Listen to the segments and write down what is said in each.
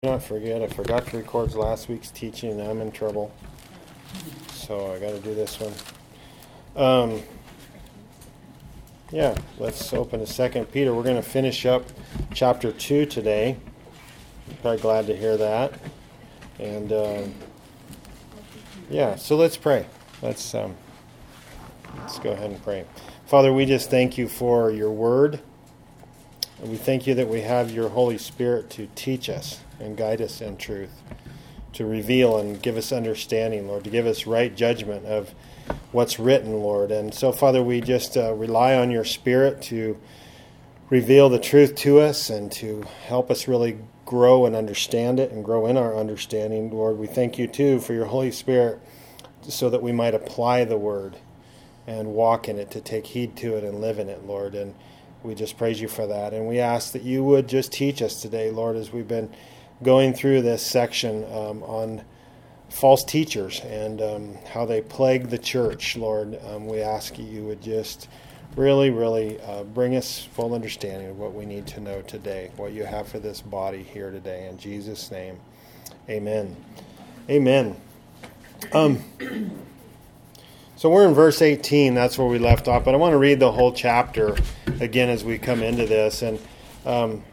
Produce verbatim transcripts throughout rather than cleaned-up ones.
Not forget, I forgot to record last week's teaching and I'm in trouble. So I got to do this one. Um, yeah, let's open to Second Peter. We're going to finish up chapter two today. I'm probably glad to hear that. And um, yeah, so let's pray. Let's um, let's go ahead and pray. Father, we just thank you for your word. And we thank you that we have your Holy Spirit to teach us and guide us in truth, to reveal and give us understanding, Lord, to give us right judgment of what's written, Lord. And so, Father, we just uh, rely on your Spirit to reveal the truth to us and to help us really grow and understand it and grow in our understanding, Lord. We thank you, too, for your Holy Spirit so that we might apply the word and walk in it, to take heed to it and live in it, Lord. And we just praise you for that. And we ask that you would just teach us today, Lord, as we've been going through this section um, on false teachers and um, how they plague the church, Lord. Um, we ask you would just really, really uh, bring us full understanding of what we need to know today, what you have for this body here today. In Jesus' name, amen. Amen. Um, so we're in verse eighteen. That's where we left off. But I want to read the whole chapter again as we come into this. And um,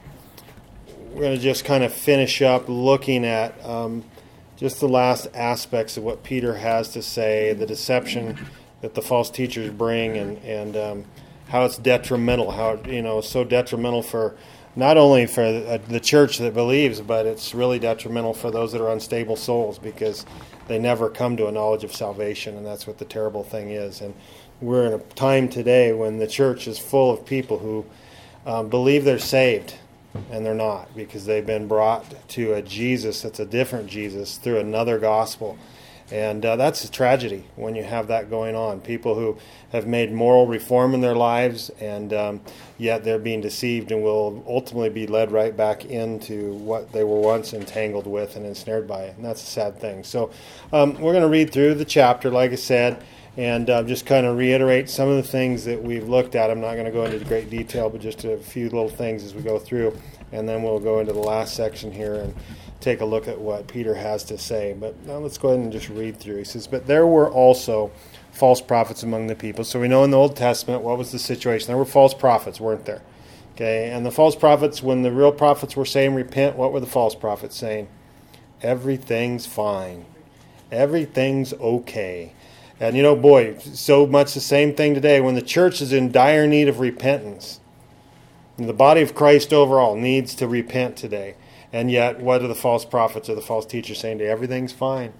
we're going to just kind of finish up looking at um, just the last aspects of what Peter has to say, the deception that the false teachers bring, and and um, how it's detrimental, how you know so detrimental for not only for the, the church that believes, but it's really detrimental for those that are unstable souls, because they never come to a knowledge of salvation, and that's what the terrible thing is. And we're in a time today when the church is full of people who um, believe they're saved, and they're not, because they've been brought to a Jesus that's a different Jesus through another gospel. And uh, that's a tragedy when you have that going on. People who have made moral reform in their lives, and um, yet they're being deceived and will ultimately be led right back into what they were once entangled with and ensnared by. And that's a sad thing. So um, we're going to read through the chapter, like I said, and uh, just kind of reiterate some of the things that we've looked at. I'm not going to go into great detail, but just a few little things as we go through. And then we'll go into the last section here and take a look at what Peter has to say. But now let's go ahead and just read through. He says, "But there were also false prophets among the people." So we know in the Old Testament, what was the situation? There were false prophets, weren't there? Okay, and the false prophets, when the real prophets were saying repent, what were the false prophets saying? Everything's fine. Everything's okay. And you know, boy, so much the same thing today when the church is in dire need of repentance. And the body of Christ overall needs to repent today. And yet, what are the false prophets or the false teachers saying today? Everything's fine.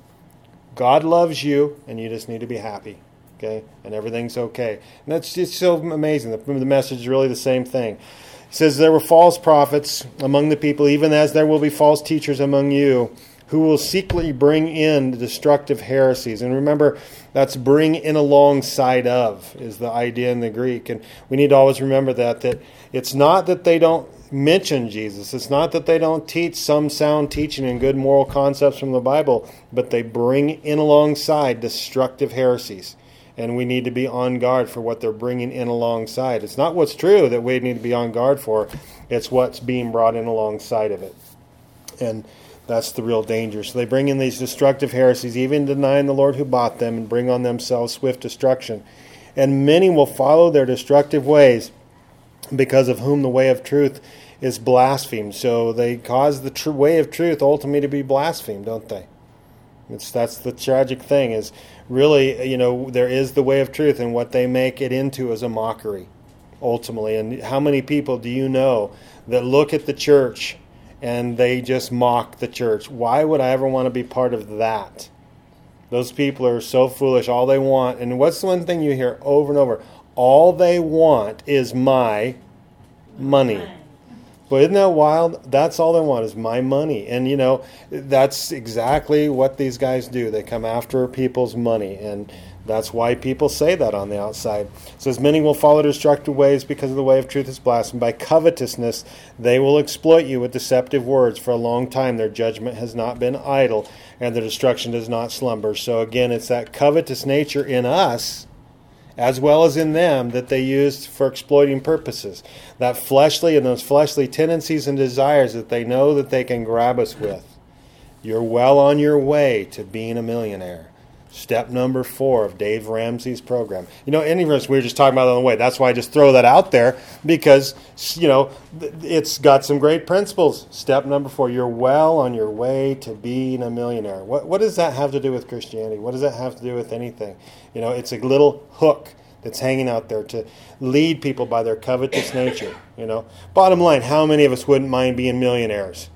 God loves you, and you just need to be happy. Okay? And everything's okay. And that's just so amazing. The, the message is really the same thing. It says, there were false prophets among the people, even as there will be false teachers among you, who will secretly bring in destructive heresies. And remember, that's bring in alongside of is the idea in the Greek. And we need to always remember that, that it's not that they don't mention Jesus. It's not that they don't teach some sound teaching and good moral concepts from the Bible, but they bring in alongside destructive heresies. And we need to be on guard for what they're bringing in alongside. It's not what's true that we need to be on guard for. It's what's being brought in alongside of it. And that's the real danger. So they bring in these destructive heresies, even denying the Lord who bought them, and bring on themselves swift destruction. And many will follow their destructive ways, because of whom the way of truth is blasphemed. So they cause the true way of truth ultimately to be blasphemed, don't they? It's that's the tragic thing, is really, you know, there is the way of truth, and what they make it into is a mockery, ultimately. And how many people do you know that look at the church and they just mock the church? Why would I ever want to be part of that? Those people are so foolish. All they want, and what's the one thing you hear over and over? All they want is my money. But isn't that wild? That's all they want is my money. And, you know, that's exactly what these guys do. They come after people's money. And that's why people say that on the outside. It says, many will follow destructive ways because of the way of truth is blasphemed. By covetousness, they will exploit you with deceptive words. For a long time, their judgment has not been idle, and their destruction does not slumber. So again, it's that covetous nature in us. as well as in them, that they used for exploiting purposes. That fleshly and those fleshly tendencies and desires that they know that they can grab us with. You're well on your way to being a millionaire. Step number four of Dave Ramsey's program. You know, any of us, we were just talking about it on the way. That's why I just throw that out there because, you know, it's got some great principles. Step number four, you're well on your way to being a millionaire. What, what does that have to do with Christianity? What does that have to do with anything? You know, it's a little hook that's hanging out there to lead people by their covetous nature. You know, bottom line, how many of us wouldn't mind being millionaires?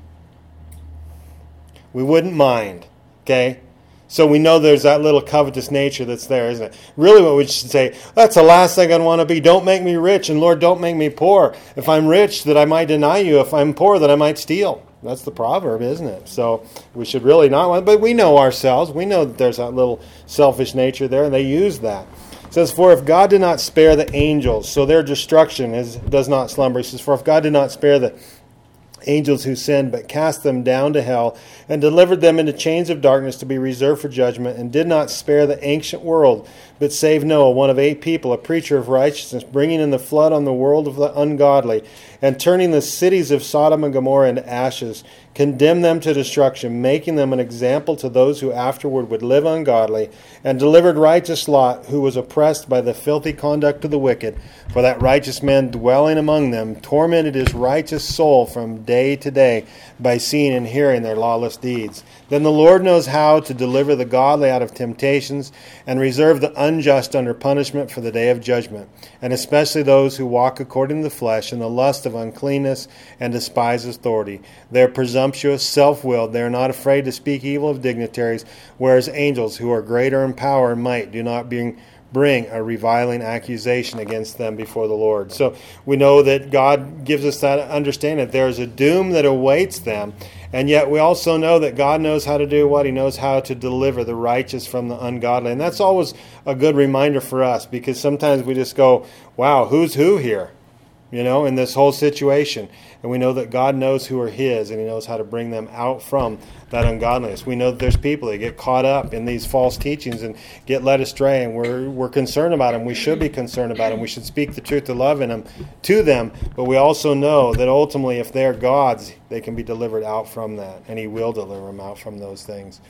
We wouldn't mind, okay? So we know there's that little covetous nature that's there, isn't it? Really what we should say, that's the last thing I'd want to be. Don't make me rich, and Lord, don't make me poor. If I'm rich, that I might deny you. If I'm poor, that I might steal. That's the proverb, isn't it? So we should really not want, but we know ourselves. We know that there's that little selfish nature there, and they use that. It says, for if God did not spare the angels, so their destruction is, does not slumber. He says, for if God did not spare the angels who sinned, but cast them down to hell, and delivered them into chains of darkness to be reserved for judgment, and did not spare the ancient world, but saved Noah, one of eight people, a preacher of righteousness, bringing in the flood on the world of the ungodly, and turning the cities of Sodom and Gomorrah into ashes, condemned them to destruction, making them an example to those who afterward would live ungodly, and delivered righteous Lot, who was oppressed by the filthy conduct of the wicked. For that righteous man dwelling among them tormented his righteous soul from day to day by seeing and hearing their lawless deeds. Then the Lord knows how to deliver the godly out of temptations and reserve the unjust under punishment for the day of judgment, and especially those who walk according to the flesh in the lust of uncleanness and despise authority. They are presumptuous, self-willed. They are not afraid to speak evil of dignitaries, whereas angels who are greater in power and might do not bring bring a reviling accusation against them before the Lord. So we know that God gives us that understanding that there is a doom that awaits them, and yet we also know that God knows how to do what? He knows how to deliver the righteous from the ungodly. And that's always a good reminder for us, because sometimes we just go, wow, who's who here? You know, in this whole situation. And we know that God knows who are His, and He knows how to bring them out from that ungodliness. We know that there's people that get caught up in these false teachings and get led astray, and we're we're concerned about them. We should be concerned about them. We should speak the truth of love in them to them. But we also know that ultimately, if they're God's, they can be delivered out from that, and He will deliver them out from those things.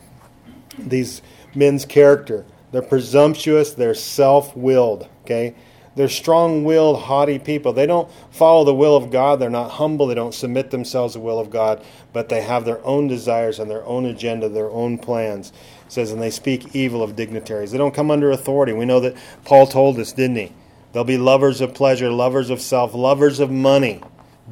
These men's character, they're presumptuous, they're self-willed, okay? They're strong-willed, haughty people. They don't follow the will of God. They're not humble. They don't submit themselves to the will of God, but they have their own desires and their own agenda, their own plans. It says, and they speak evil of dignitaries. They don't come under authority. We know that Paul told us, didn't he? They'll be lovers of pleasure, lovers of self, lovers of money,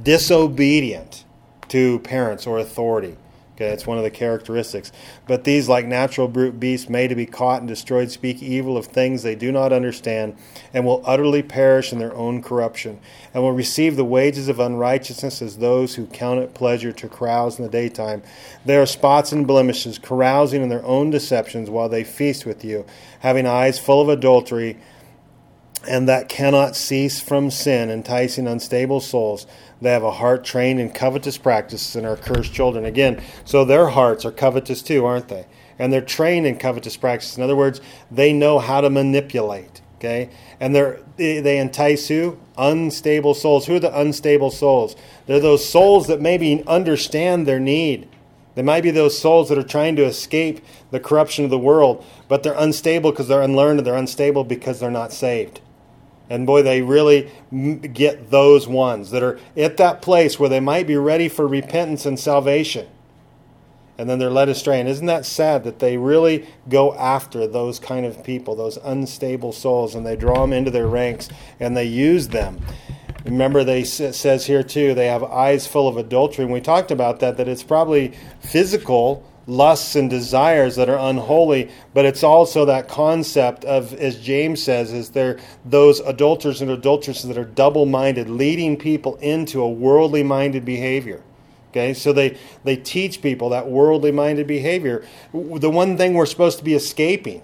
disobedient to parents or authority. Okay, it's one of the characteristics. But these, like natural brute beasts, made to be caught and destroyed, speak evil of things they do not understand, and will utterly perish in their own corruption, and will receive the wages of unrighteousness as those who count it pleasure to carouse in the daytime. They are spots and blemishes, carousing in their own deceptions while they feast with you, having eyes full of adultery, and that cannot cease from sin, enticing unstable souls. They have a heart trained in covetous practices and are cursed children. Again, so their hearts are covetous too, aren't they? And they're trained in covetous practices. In other words, they know how to manipulate. Okay, and they're they entice who? Unstable souls. Who are the unstable souls? They're those souls that maybe understand their need. They might be those souls that are trying to escape the corruption of the world, but they're unstable because they're unlearned, and they're unstable because they're not saved. And boy, they really get those ones that are at that place where they might be ready for repentance and salvation. And then they're led astray. And isn't that sad that they really go after those kind of people, those unstable souls, and they draw them into their ranks and they use them. Remember, they it says here too, they have eyes full of adultery. And we talked about that, that it's probably physical lusts and desires that are unholy, but it's also that concept of, as James says, is they're those adulterers and adulteresses that are double-minded, leading people into a worldly-minded behavior. Okay, so they, they teach people that worldly-minded behavior, the one thing we're supposed to be escaping,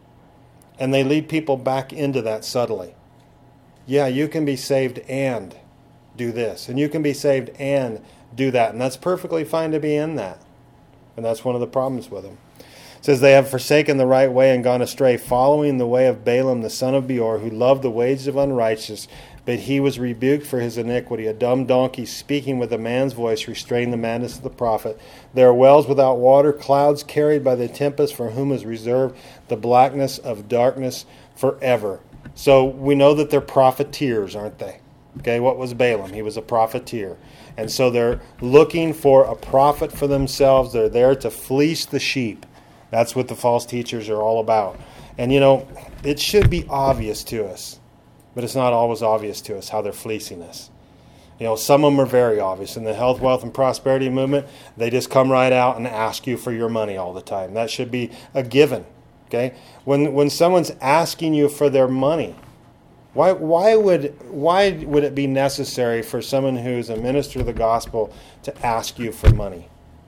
and they lead people back into that subtly. Yeah, you can be saved and do this, and you can be saved and do that, and that's perfectly fine to be in that. And that's one of the problems with them. It says, they have forsaken the right way and gone astray, following the way of Balaam the son of Beor, who loved the wages of unrighteousness, but he was rebuked for his iniquity. A dumb donkey speaking with a man's voice restrained the madness of the prophet. There are wells without water, clouds carried by the tempest, for whom is reserved the blackness of darkness forever. So we know that they're profiteers, aren't they? Okay, what was Balaam? He was a profiteer. And so they're looking for a profit for themselves. They're there to fleece the sheep. That's what the false teachers are all about. And, you know, it should be obvious to us, but it's not always obvious to us how they're fleecing us. You know, some of them are very obvious. In the health, wealth, and prosperity movement, they just come right out and ask you for your money all the time. That should be a given, okay? When when someone's asking you for their money, why why would why would it be necessary for someone who's a minister of the gospel to ask you for money?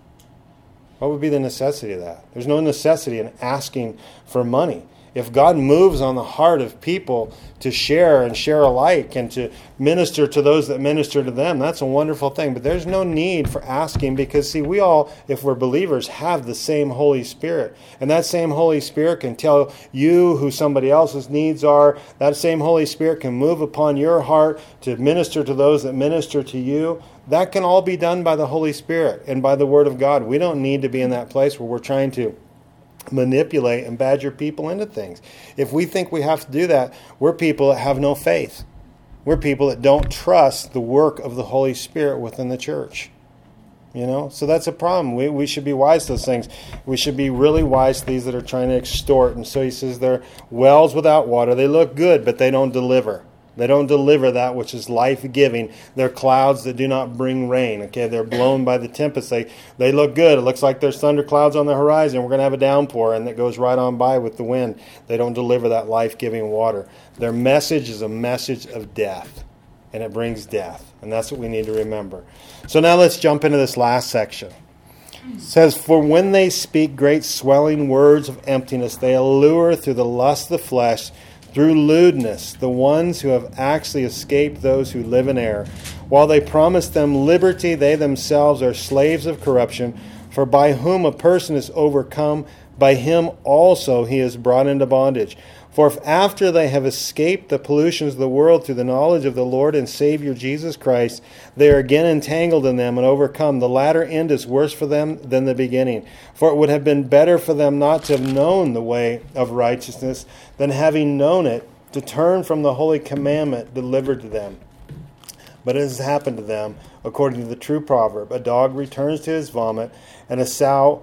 What would be the necessity of that? There's no necessity in asking for money. If God moves on the heart of people to share and share alike and to minister to those that minister to them, that's a wonderful thing. But there's no need for asking because, see, we all, if we're believers, have the same Holy Spirit. And that same Holy Spirit can tell you who somebody else's needs are. That same Holy Spirit can move upon your heart to minister to those that minister to you. That can all be done by the Holy Spirit and by the Word of God. We don't need to be in that place where we're trying to manipulate and badger people into things. If we think we have to do that, we're people that have no faith. We're people that don't trust the work of the Holy Spirit within the church. You know, so that's a problem. We we should be wise to those things. We should be really wise to these that are trying to extort. And so he says they're wells without water. They look good, but they don't deliver. They don't deliver that which is life-giving. They're clouds that do not bring rain. Okay, they're blown by the tempest. They they look good. It looks like there's thunderclouds on the horizon. We're going to have a downpour, and it goes right on by with the wind. They don't deliver that life-giving water. Their message is a message of death, and it brings death. And that's what we need to remember. So now let's jump into this last section. It says, for when they speak great swelling words of emptiness, they allure through the lust of the flesh, through lewdness, the ones who have actually escaped those who live in error. While they promise them liberty, they themselves are slaves of corruption. For by whom a person is overcome, by him also he is brought into bondage. For if after they have escaped the pollutions of the world through the knowledge of the Lord and Savior Jesus Christ, they are again entangled in them and overcome, the latter end is worse for them than the beginning. For it would have been better for them not to have known the way of righteousness than having known it, to turn from the holy commandment delivered to them. But it has happened to them, according to the true proverb, a dog returns to his vomit, and a sow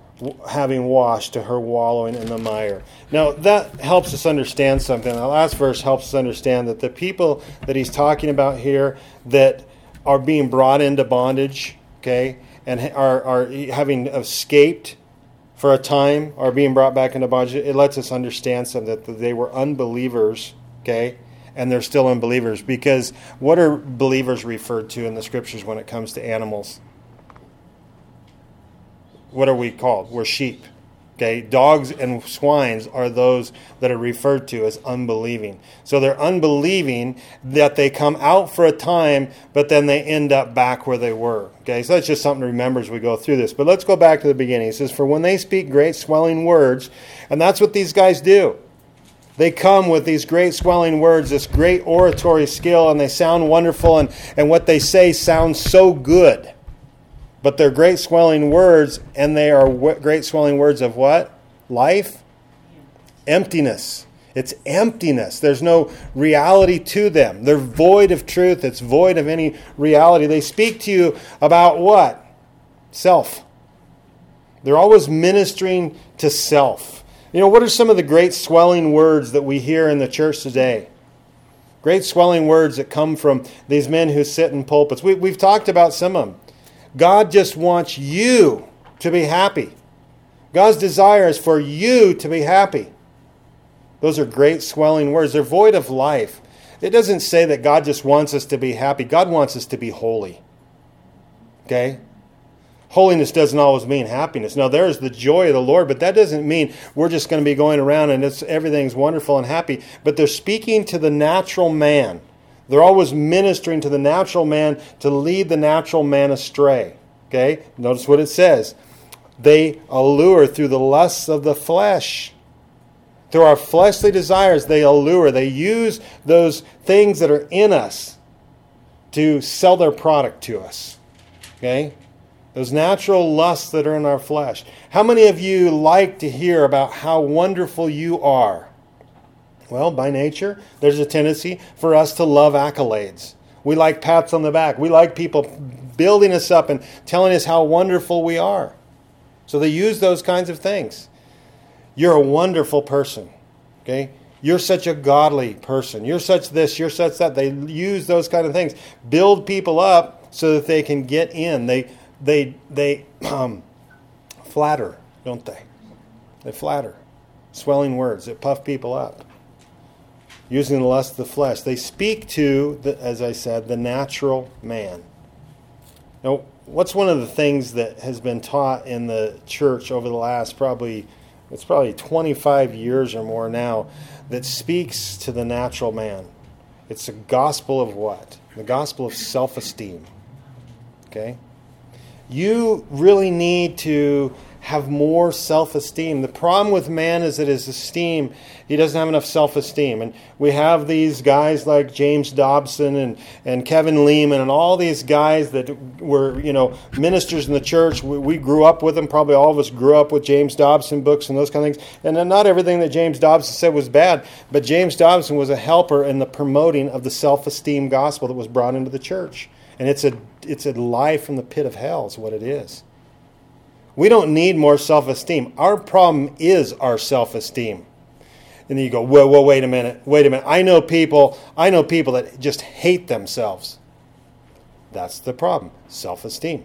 having washed to her wallowing in the mire. Now, that helps us understand something. The last verse helps us understand that the people that he's talking about here that are being brought into bondage, okay, and are, are having escaped for a time, are being brought back into bondage, it lets us understand something, that they were unbelievers, okay, and they're still unbelievers. Because what are believers referred to in the Scriptures when it comes to animals? What are we called? We're sheep. Okay, dogs and swines are those that are referred to as unbelieving. So they're unbelieving that they come out for a time, but then they end up back where they were. Okay, so that's just something to remember as we go through this. But let's go back to the beginning. It says, for when they speak great swelling words, and that's what these guys do. They come with these great swelling words, this great oratory skill, and they sound wonderful, and, and what they say sounds so good. But they're great swelling words, and they are great swelling words of what? Life? Emptiness. It's emptiness. There's no reality to them. They're void of truth. It's void of any reality. They speak to you about what? Self. They're always ministering to self. You know, what are some of the great swelling words that we hear in the church today? Great swelling words that come from these men who sit in pulpits. We, we've talked about some of them. God just wants you to be happy. God's desire is for you to be happy. Those are great swelling words. They're void of life. It doesn't say that God just wants us to be happy. God wants us to be holy. Okay? Holiness doesn't always mean happiness. Now, there is the joy of the Lord, but that doesn't mean we're just going to be going around and it's, everything's wonderful and happy. But they're speaking to the natural man. They're always ministering to the natural man to lead the natural man astray. Okay? Notice what it says. They allure through the lusts of the flesh. Through our fleshly desires, they allure. They use those things that are in us to sell their product to us. Okay? Those natural lusts that are in our flesh. How many of you like to hear about how wonderful you are? Well, by nature, there's a tendency for us to love accolades. We like pats on the back. We like people building us up and telling us how wonderful we are. So they use those kinds of things. You're a wonderful person. Okay? You're such a godly person. You're such this, you're such that. They use those kind of things. Build people up so that they can get in. They they they um, flatter, don't they? They flatter. Swelling words that puff people up. Using the lust of the flesh. They speak to, the, as I said, the natural man. Now, what's one of the things that has been taught in the church over the last probably, it's probably twenty-five years or more now, that speaks to the natural man? It's the gospel of what? The gospel of self-esteem. Okay? You really need to have more self-esteem. The problem with man is that his esteem, he doesn't have enough self-esteem. And we have these guys like James Dobson and, and Kevin Lehman and all these guys that were, you know, ministers in the church. We, we grew up with them. Probably all of us grew up with James Dobson books and those kind of things. And then not everything that James Dobson said was bad, but James Dobson was a helper in the promoting of the self-esteem gospel that was brought into the church. And it's a it's a lie from the pit of hell is what it is. We don't need more self-esteem. Our problem is our self-esteem. And then you go, well, well, wait a minute, wait a minute. I know people, I know people that just hate themselves. That's the problem. Self-esteem.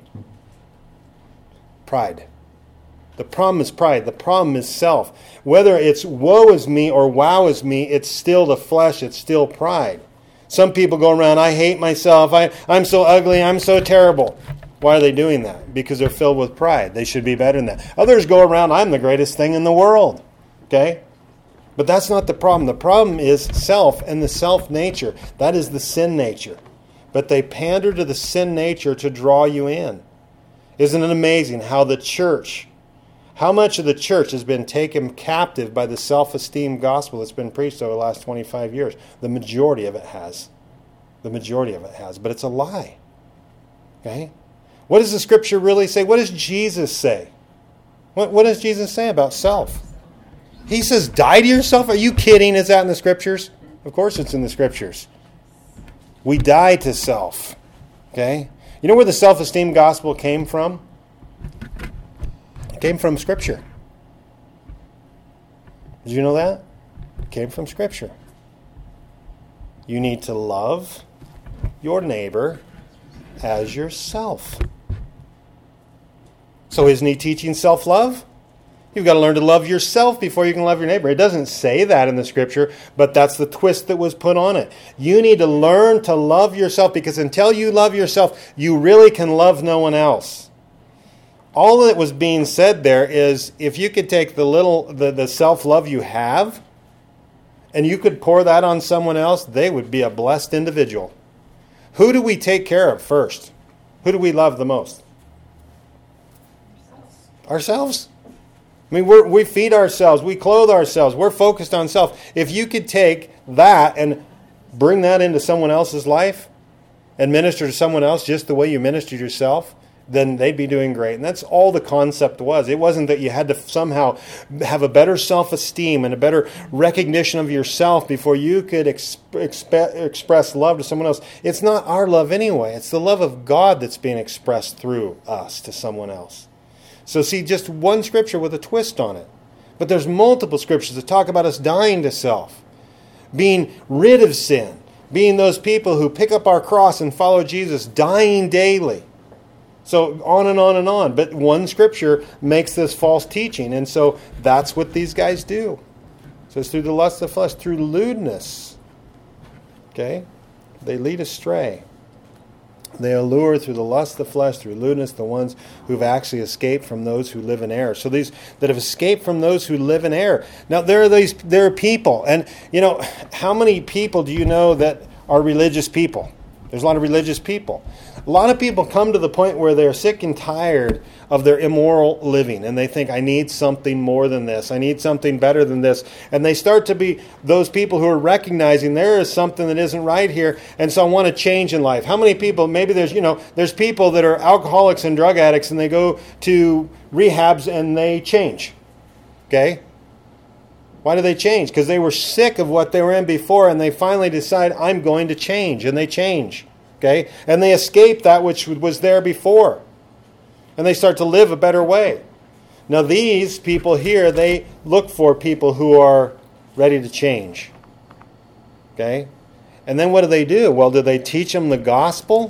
Pride. The problem is pride. The problem is self. Whether it's woe is me or wow is me, it's still the flesh, it's still pride. Some people go around, I hate myself, I, I'm so ugly, I'm so terrible. Why are they doing that? Because they're filled with pride. They should be better than that. Others go around, I'm the greatest thing in the world. Okay? But that's not the problem. The problem is self and the self nature. That is the sin nature. But they pander to the sin nature to draw you in. Isn't it amazing how the church, how much of the church has been taken captive by the self-esteem gospel that's been preached over the last twenty-five years? The majority of it has. The majority of it has. But it's a lie. Okay? What does the scripture really say? What does Jesus say? What, what does Jesus say about self? He says, die to yourself? Are you kidding? Is that in the scriptures? Of course it's in the scriptures. We die to self. Okay? You know where the self-esteem gospel came from? It came from scripture. Did you know that? It came from scripture. You need to love your neighbor as yourself. So isn't he teaching self-love? You've got to learn to love yourself before you can love your neighbor. It doesn't say that in the scripture, but that's the twist that was put on it. You need to learn to love yourself, because until you love yourself, you really can love no one else. All that was being said there is, if you could take the little the, the self-love you have and you could pour that on someone else, they would be a blessed individual. Who do we take care of first? Who do we love the most? Ourselves. I mean, we're, we feed ourselves. We clothe ourselves. We're focused on self. If you could take that and bring that into someone else's life and minister to someone else just the way you ministered yourself, then they'd be doing great. And that's all the concept was. It wasn't that you had to somehow have a better self-esteem and a better recognition of yourself before you could exp- exp- express love to someone else. It's not our love anyway. It's the love of God that's being expressed through us to someone else. So see, just one scripture with a twist on it. But there's multiple scriptures that talk about us dying to self, being rid of sin, being those people who pick up our cross and follow Jesus, dying daily. So on and on and on. But one scripture makes this false teaching. And so that's what these guys do. So it's through the lust of the flesh, through lewdness. Okay? They lead astray. They allure through the lust of the flesh, through lewdness, the ones who've actually escaped from those who live in error. So these that have escaped from those who live in error. Now there are these there are people. And you know, how many people do you know that are religious people? There's a lot of religious people. A lot of people come to the point where they're sick and tired of their immoral living, and they think, I need something more than this. I need something better than this. And they start to be those people who are recognizing there is something that isn't right here, and so I want to change in life. How many people, maybe there's, you know, there's people that are alcoholics and drug addicts, and they go to rehabs and they change. Okay? Why do they change? Because they were sick of what they were in before, and they finally decide, I'm going to change, and they change. Okay? And they escape that which was there before. And they start to live a better way. Now these people here, they look for people who are ready to change. Okay? And then what do they do? Well, do they teach them the gospel?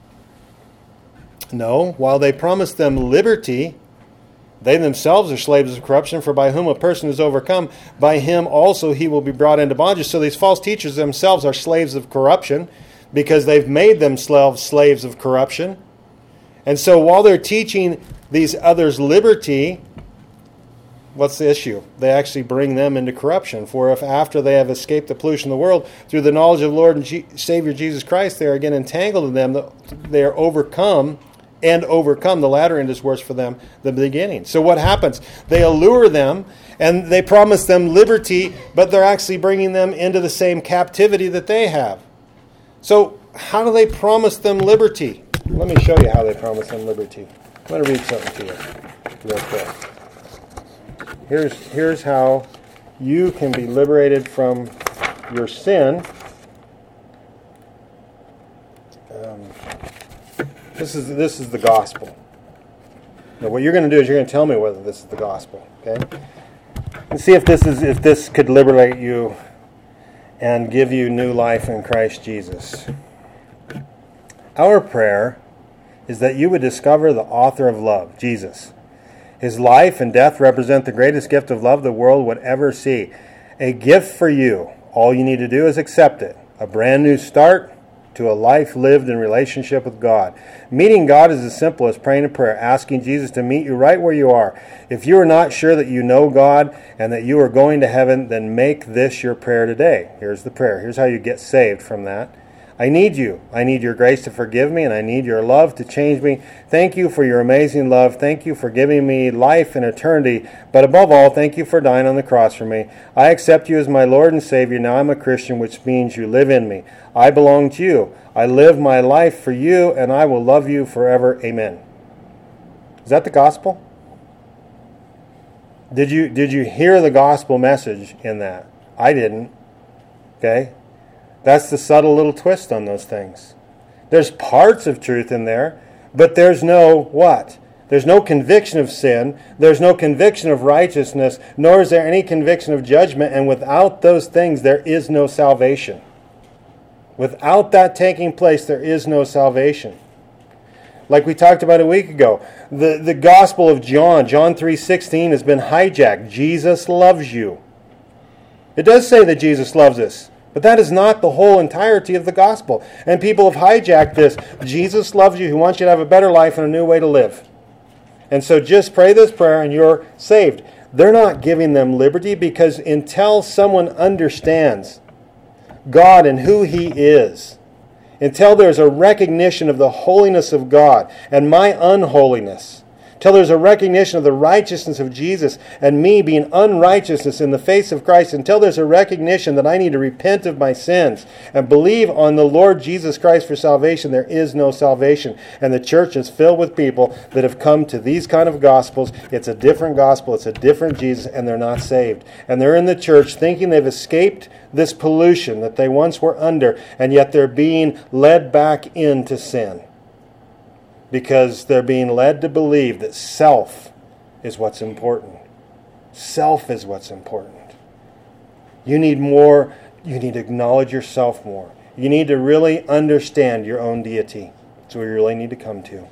No. While they promise them liberty, they themselves are slaves of corruption, for by whom a person is overcome, by him also he will be brought into bondage. So these false teachers themselves are slaves of corruption because they've made themselves slaves of corruption. And so while they're teaching these others liberty, what's the issue? They actually bring them into corruption. For if after they have escaped the pollution of the world, through the knowledge of the Lord and G- Savior Jesus Christ, they are again entangled in them, they are overcome and overcome. The latter end is worse for them than the beginning. So what happens? They allure them and they promise them liberty, but they're actually bringing them into the same captivity that they have. So how do they promise them liberty? Let me show you how they promise them liberty. I'm going to read something to you real quick. Here's, here's how you can be liberated from your sin. Um, this is this is the gospel. Now, what you're going to do is you're going to tell me whether this is the gospel, okay? And see if this is if this could liberate you and give you new life in Christ Jesus. Our prayer is that you would discover the author of love, Jesus. His life and death represent the greatest gift of love the world would ever see. A gift for you. All you need to do is accept it. A brand new start to a life lived in relationship with God. Meeting God is as simple as praying a prayer, asking Jesus to meet you right where you are. If you are not sure that you know God and that you are going to heaven, then make this your prayer today. Here's the prayer. Here's how you get saved from that. I need you. I need your grace to forgive me, and I need your love to change me. Thank you for your amazing love. Thank you for giving me life and eternity. But above all, thank you for dying on the cross for me. I accept you as my Lord and Savior. Now I'm a Christian, which means you live in me. I belong to you. I live my life for you, and I will love you forever. Amen. Is that the gospel? Did you, did you hear the gospel message in that? I didn't. Okay? That's the subtle little twist on those things. There's parts of truth in there, but there's no what? There's no conviction of sin. There's no conviction of righteousness, nor is there any conviction of judgment. And without those things, there is no salvation. Without that taking place, there is no salvation. Like we talked about a week ago, the, the Gospel of John, John three sixteen, has been hijacked. Jesus loves you. It does say that Jesus loves us. But that is not the whole entirety of the gospel. And people have hijacked this. Jesus loves you. He wants you to have a better life and a new way to live. And so just pray this prayer and you're saved. They're not giving them liberty because until someone understands God and who He is, until there's a recognition of the holiness of God and my unholiness, until there's a recognition of the righteousness of Jesus and me being unrighteousness in the face of Christ, until there's a recognition that I need to repent of my sins and believe on the Lord Jesus Christ for salvation, there is no salvation. And the church is filled with people that have come to these kind of gospels. It's a different gospel, it's a different Jesus, and they're not saved. And they're in the church thinking they've escaped this pollution that they once were under, and yet they're being led back into sin. Because they're being led to believe that self is what's important. Self is what's important. You need more, you need to acknowledge yourself more. You need to really understand your own deity. That's where you really need to come to.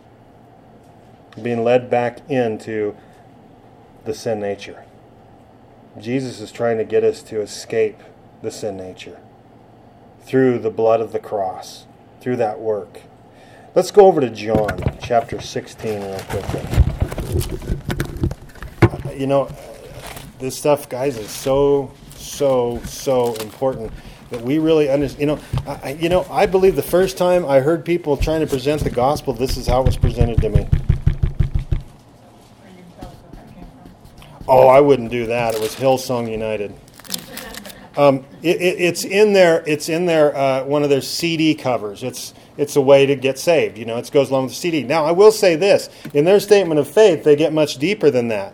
Being led back into the sin nature. Jesus is trying to get us to escape the sin nature through the blood of the cross, through that work. Let's go over to John chapter sixteen real quickly. You know, this stuff, guys, is so, so, so important. that we really understand. You know, I, you know, I believe the first time I heard people trying to present the gospel, this is how it was presented to me. Oh, I wouldn't do that. It was Hillsong United. Um, it, it, it's in their, it's in their uh, one of their C D covers. It's it's a way to get saved. You know, it goes along with the C D. Now, I will say this: in their statement of faith, they get much deeper than that.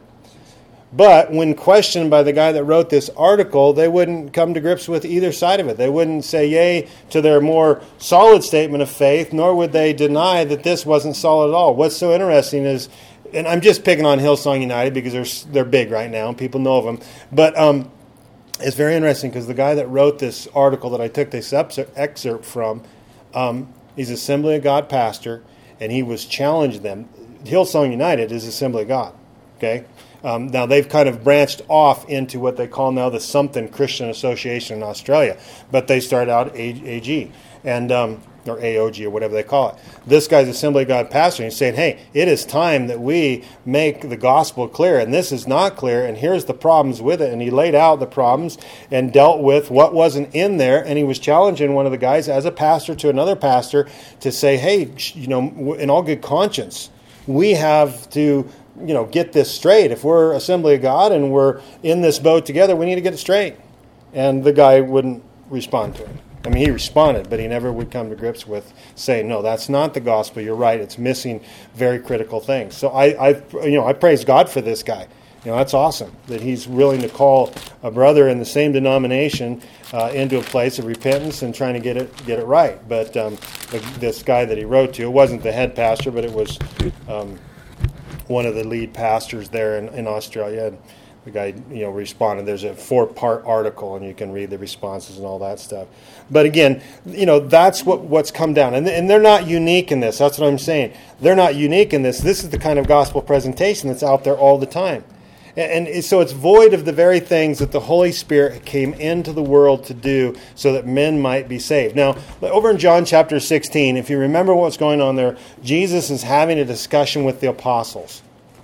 But when questioned by the guy that wrote this article, they wouldn't come to grips with either side of it. They wouldn't say yay to their more solid statement of faith, nor would they deny that this wasn't solid at all. What's so interesting is, and I'm just picking on Hillsong United because they're they're big right now and people know of them, but um, it's very interesting because the guy that wrote this article that I took this excerpt from, um, he's Assembly of God pastor, and he was challenging them. Hillsong United is Assembly of God, okay? Um, now, they've kind of branched off into what they call now the Something Christian Association in Australia, but they started out A G, and um, or A O G or whatever they call it. This guy's Assembly of God pastor, and he's saying, hey, it is time that we make the gospel clear, and this is not clear, and here's the problems with it. And he laid out the problems and dealt with what wasn't in there, and he was challenging one of the guys as a pastor to another pastor to say, hey, you know, in all good conscience, we have to, you know, get this straight. If we're Assembly of God and we're in this boat together, we need to get it straight. And the guy wouldn't respond to it. I mean, he responded, but he never would come to grips with saying, no, that's not the gospel. You're right. It's missing very critical things. So I, I, you know, I praise God for this guy. You know, that's awesome that he's willing to call a brother in the same denomination uh, into a place of repentance and trying to get it get it right. But um, the, this guy that he wrote to, it wasn't the head pastor, but it was um, one of the lead pastors there in, in Australia. And the guy, you know, responded. There's a four-part article, and you can read the responses and all that stuff. But again, you know, that's what, what's come down. And, and they're not unique in this. That's what I'm saying. They're not unique in this. This is the kind of gospel presentation that's out there all the time. And, and so it's void of the very things that the Holy Spirit came into the world to do so that men might be saved. Now, over in John chapter sixteen, if you remember what's going on there, Jesus is having a discussion with the apostles.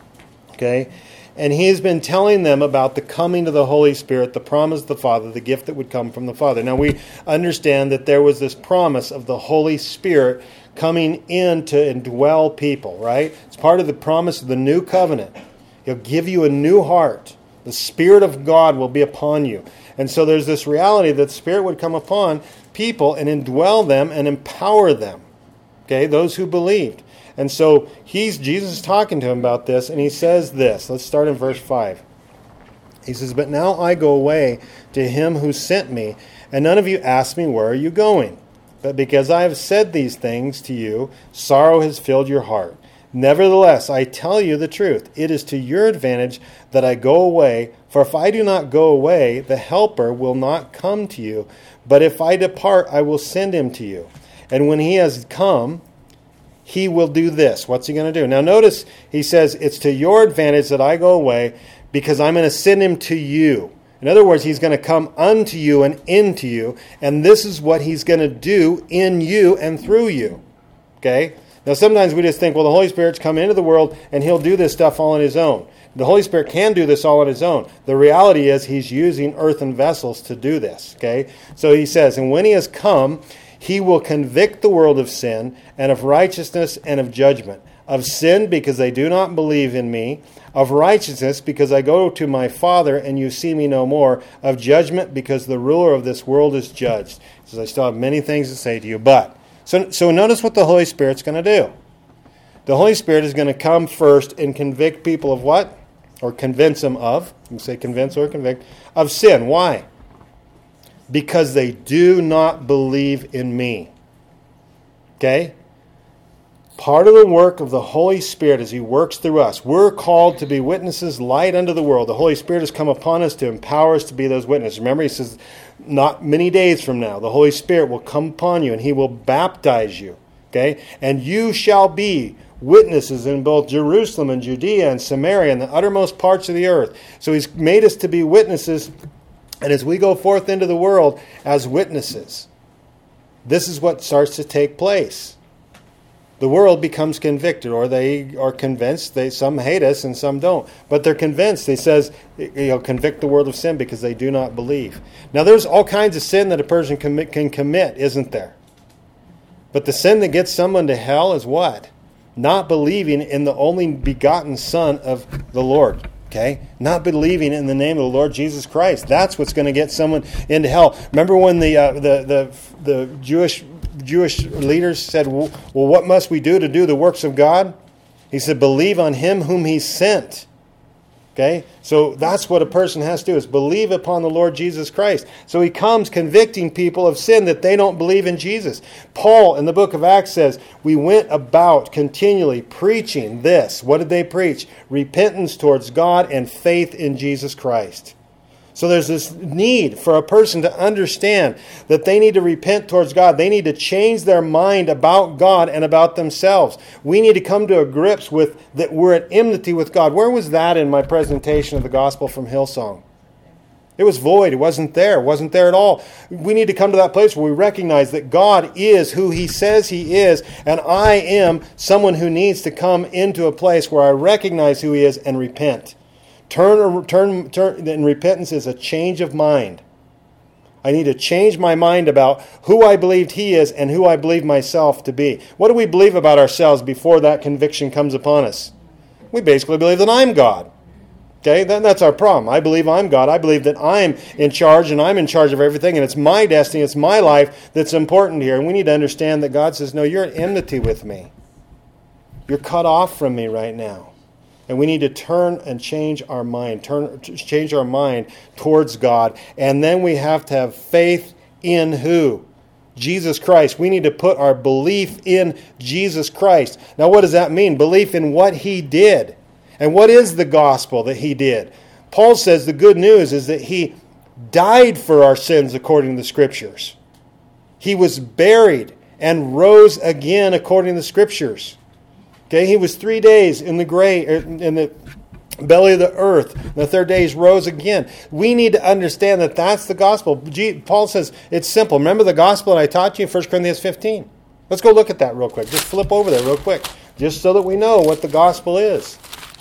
Okay? And he has been telling them about the coming of the Holy Spirit, the promise of the Father, the gift that would come from the Father. Now, we understand that there was this promise of the Holy Spirit coming in to indwell people, right? It's part of the promise of the new covenant. He'll give you a new heart. The Spirit of God will be upon you. And so there's this reality that the Spirit would come upon people and indwell them and empower them, okay, those who believed. And so he's Jesus is talking to him about this, and he says this. Let's start in verse five. He says, "But now I go away to him who sent me, and none of you ask me, where are you going? But because I have said these things to you, sorrow has filled your heart. Nevertheless, I tell you the truth. It is to your advantage that I go away, for if I do not go away, the Helper will not come to you. But if I depart, I will send him to you. And when he has come, he will do this." What's he going to do? Now notice he says, it's to your advantage that I go away because I'm going to send him to you. In other words, he's going to come unto you and into you. And this is what he's going to do in you and through you. Okay? Now sometimes we just think, well, the Holy Spirit's come into the world and he'll do this stuff all on his own. The Holy Spirit can do this all on his own. The reality is he's using earthen vessels to do this. Okay? So he says, and when he has come, he will convict the world of sin and of righteousness and of judgment. Of sin, because they do not believe in me. Of righteousness, because I go to my Father and you see me no more. Of judgment, because the ruler of this world is judged. He says, I still have many things to say to you, but. So, so notice what the Holy Spirit's going to do. The Holy Spirit is going to come first and convict people of what? Or convince them of. You can say convince or convict. Of sin. Why? Because they do not believe in me. Okay? Part of the work of the Holy Spirit as he works through us. We're called to be witnesses, light unto the world. The Holy Spirit has come upon us to empower us to be those witnesses. Remember, he says, not many days from now, the Holy Spirit will come upon you and he will baptize you. Okay? And you shall be witnesses in both Jerusalem and Judea and Samaria and the uttermost parts of the earth. So he's made us to be witnesses. And as we go forth into the world as witnesses, this is what starts to take place. the world becomes convicted, or they are convinced. They some hate us and some don't, but they're convinced. He says, you know, convict the world of sin because they do not believe. Now, there's all kinds of sin that a person commit, can commit, isn't there? But the sin that gets someone to hell is what? Not believing in the only begotten Son of the Lord. Okay? Not believing in the name of the Lord Jesus Christ. That's what's going to get someone into hell. Remember when the uh, the the the Jewish Jewish leaders said, "Well, what must we do to do the works of God?" He said, "Believe on him whom he sent." Okay? So that's what a person has to do, is believe upon the Lord Jesus Christ. So he comes convicting people of sin that they don't believe in Jesus. Paul in the book of Acts says, we went about continually preaching this. What did they preach? Repentance towards God and faith in Jesus Christ. So there's this need for a person to understand that they need to repent towards God. They need to change their mind about God and about themselves. We need to come to a grips with that we're at enmity with God. Where was that in my presentation of the gospel from Hillsong? It was void. It wasn't there. It wasn't there at all. We need to come to that place where we recognize that God is who He says He is, and I am someone who needs to come into a place where I recognize who He is and repent. Turn, turn, turn, and repentance is a change of mind. I need to change my mind about who I believed He is and who I believe myself to be. What do we believe about ourselves before that conviction comes upon us? We basically believe that I'm God. Okay, then that's our problem. I believe I'm God. I believe that I'm in charge and I'm in charge of everything, and it's my destiny, it's my life that's important here. And we need to understand that God says, no, you're at enmity with me. You're cut off from me right now. And we need to turn and change our mind, turn, change our mind towards God. And then we have to have faith in who? Jesus Christ. We need to put our belief in Jesus Christ. Now, what does that mean? Belief in what He did. And what is the gospel that He did? Paul says the good news is that He died for our sins according to the Scriptures. He was buried and rose again according to the Scriptures. Okay, He was three days in the grave, in the belly of the earth. The third day He rose again. We need to understand that that's the gospel. Paul says it's simple. Remember the gospel that I taught you in First Corinthians fifteen? Let's go look at that real quick. Just flip over there real quick, just so that we know what the gospel is.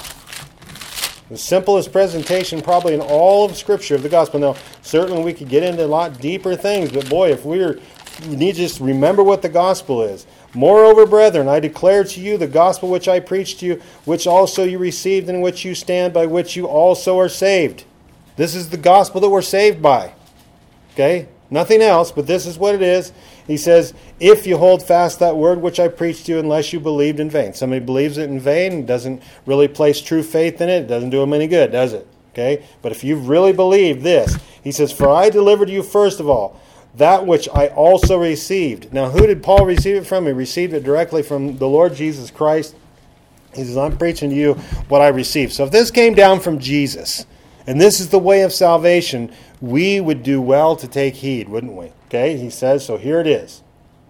The simplest presentation probably in all of Scripture of the gospel. Now, certainly we could get into a lot deeper things, but boy, if we're, we need to just remember what the gospel is. Moreover, brethren, I declare to you the gospel which I preached to you, which also you received, in which you stand, by which you also are saved. This is the gospel that we're saved by. Okay? Nothing else, but this is what it is. He says, if you hold fast that word which I preached to you, unless you believed in vain. Somebody believes it in vain, doesn't really place true faith in it, it doesn't do them any good, does it? Okay? But if you've really believed this, he says, for I delivered to you first of all that which I also received. Now, who did Paul receive it from? He received it directly from the Lord Jesus Christ. He says, I'm preaching to you what I received. So if this came down from Jesus, and this is the way of salvation, we would do well to take heed, wouldn't we? Okay, he says, so here it is.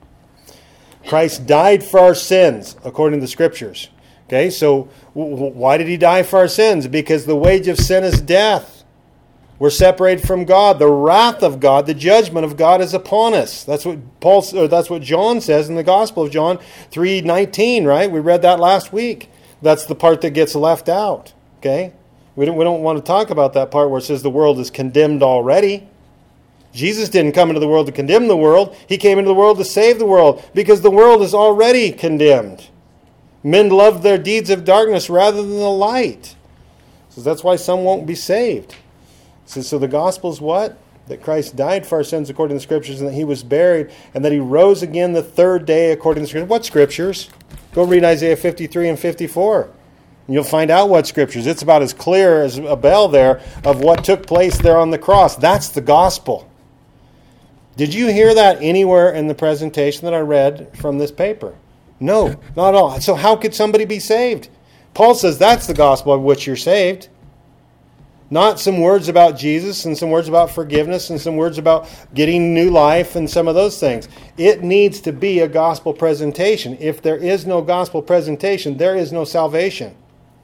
Christ died for our sins, according to the Scriptures. Okay, so w- why did He die for our sins? Because the wage of sin is death. We're separated from God. The wrath of God, the judgment of God is upon us. That's what Paul, or that's what John says in the Gospel of John three nineteen, right? We read that last week. That's the part that gets left out. Okay? We don't, we don't want to talk about that part where it says the world is condemned already. Jesus didn't come into the world to condemn the world. He came into the world to save the world because the world is already condemned. Men love their deeds of darkness rather than the light. So that's why some won't be saved. So, so the gospel is what? That Christ died for our sins according to the Scriptures, and that He was buried, and that He rose again the third day according to the Scriptures. What Scriptures? Go read Isaiah fifty-three and fifty-four. And you'll find out what Scriptures. It's about as clear as a bell there of what took place there on the cross. That's the gospel. Did you hear that anywhere in the presentation that I read from this paper? No, not at all. So how could somebody be saved? Paul says that's the gospel of which you're saved. Not some words about Jesus and some words about forgiveness and some words about getting new life and some of those things. It needs to be a gospel presentation. If there is no gospel presentation, there is no salvation.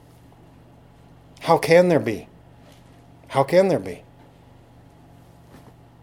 How can there be? How can there be?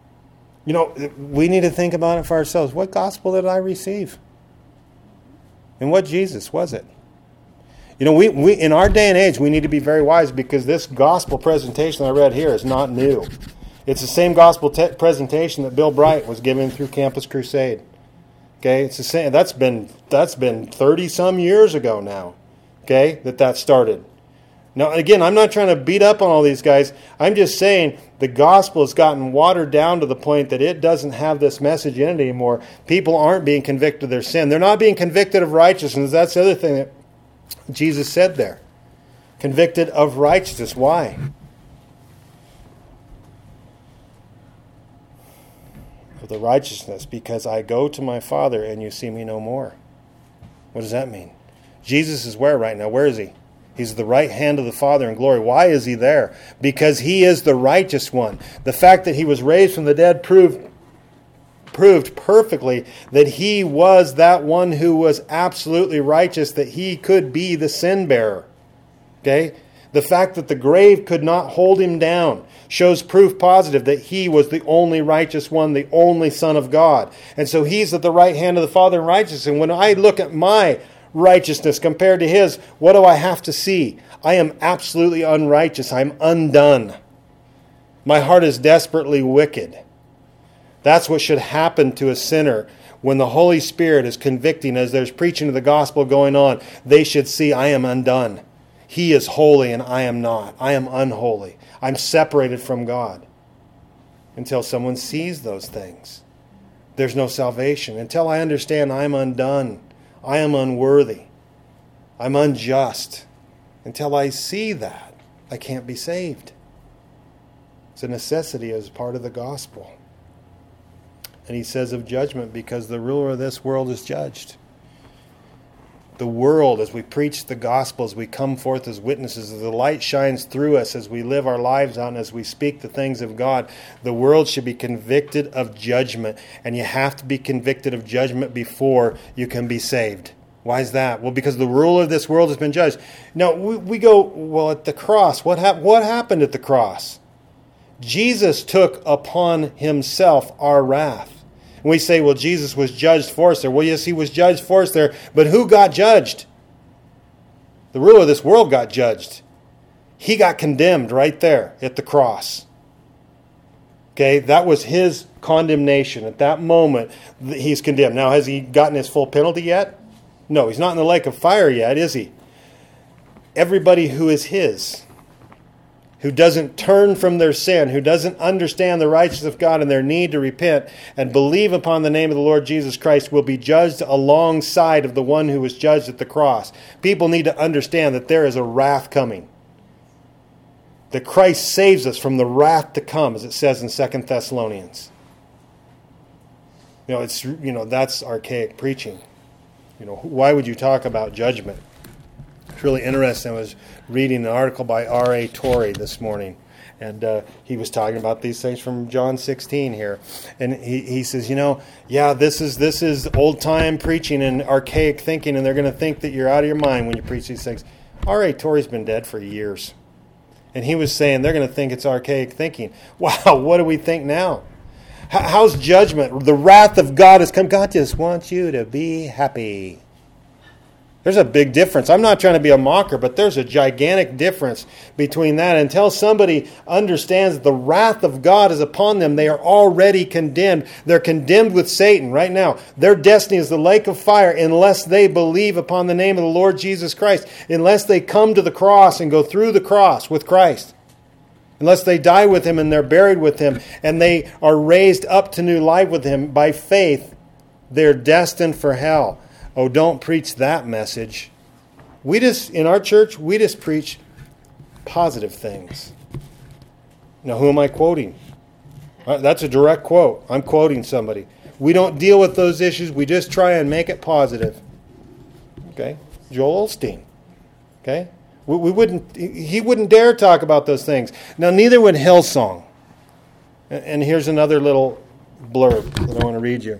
You know, we need to think about it for ourselves. What gospel did I receive? And what Jesus was it? You know, we, we in our day and age, we need to be very wise because this gospel presentation I read here is not new. It's the same gospel te- presentation that Bill Bright was giving through Campus Crusade. Okay, it's the same. That's been that's been thirty some years ago now. Okay, that that started. Now, again, I'm not trying to beat up on all these guys. I'm just saying the gospel has gotten watered down to the point that it doesn't have this message in it anymore. People aren't being convicted of their sin. They're not being convicted of righteousness. That's the other thing that Jesus said there. Convicted of righteousness. Why? Of the righteousness, because I go to my Father and you see me no more. What does that mean? Jesus is where right now? Where is he? He's the right hand of the Father in glory. Why is he there? Because he is the righteous one. The fact that he was raised from the dead proved, proved perfectly that he was that one who was absolutely righteous, that he could be the sin bearer. Okay? The fact that the grave could not hold him down shows proof positive that he was the only righteous one, the only Son of God. And so he's at the right hand of the Father in righteousness. And when I look at my righteousness compared to his, what do I have to see? I am absolutely unrighteous. I'm undone. My heart is desperately wicked. That's what should happen to a sinner when the Holy Spirit is convicting, as there's preaching of the gospel going on. They should see, I am undone. He is holy and I am not. I am unholy. I'm separated from God. Until someone sees those things, there's no salvation. Until I understand I'm undone, I am unworthy, I'm unjust. Until I see that, I can't be saved. It's a necessity as part of the gospel. And he says of judgment, because the ruler of this world is judged. The world, as we preach the gospel, as we come forth as witnesses, as the light shines through us, as we live our lives out and as we speak the things of God, the world should be convicted of judgment. And you have to be convicted of judgment before you can be saved. Why is that? Well, because the ruler of this world has been judged. Now, we, we go, well, at the cross, what, hap- what happened at the cross? Jesus took upon himself our wrath. And we say, well, Jesus was judged for us there. Well, yes, he was judged for us there. But who got judged? The ruler of this world got judged. He got condemned right there at the cross. Okay, that was his condemnation. At that moment, he's condemned. Now, has he gotten his full penalty yet? No, he's not in the lake of fire yet, is he? Everybody who is his, who doesn't turn from their sin, who doesn't understand the righteousness of God and their need to repent and believe upon the name of the Lord Jesus Christ, will be judged alongside of the one who was judged at the cross. People need to understand that there is a wrath coming. That Christ saves us from the wrath to come, as it says in Second Thessalonians. You know, it's you know that's archaic preaching. You know, why would you talk about judgment? It's really interesting. I was reading an article by R A Torrey this morning, and uh, he was talking about these things from John sixteen here. And he, he says, you know, yeah, this is this is old-time preaching and archaic thinking, and they're going to think that you're out of your mind when you preach these things. R A Torrey's been dead for years. And he was saying they're going to think it's archaic thinking. Wow, what do we think now? How's judgment? The wrath of God has come. God just wants you to be happy. There's a big difference. I'm not trying to be a mocker, but there's a gigantic difference between that. Until somebody understands the wrath of God is upon them, they are already condemned. They're condemned with Satan right now. Their destiny is the lake of fire unless they believe upon the name of the Lord Jesus Christ, unless they come to the cross and go through the cross with Christ. Unless they die with him and they're buried with him and they are raised up to new life with him by faith, they're destined for hell. Oh, don't preach that message. We just, in our church, we just preach positive things. Now, who am I quoting? That's a direct quote. I'm quoting somebody. We don't deal with those issues. We just try and make it positive. Okay? Joel Osteen. Okay? We, we wouldn't, he wouldn't dare talk about those things. Now, neither would Hillsong. And here's another little blurb that I want to read you.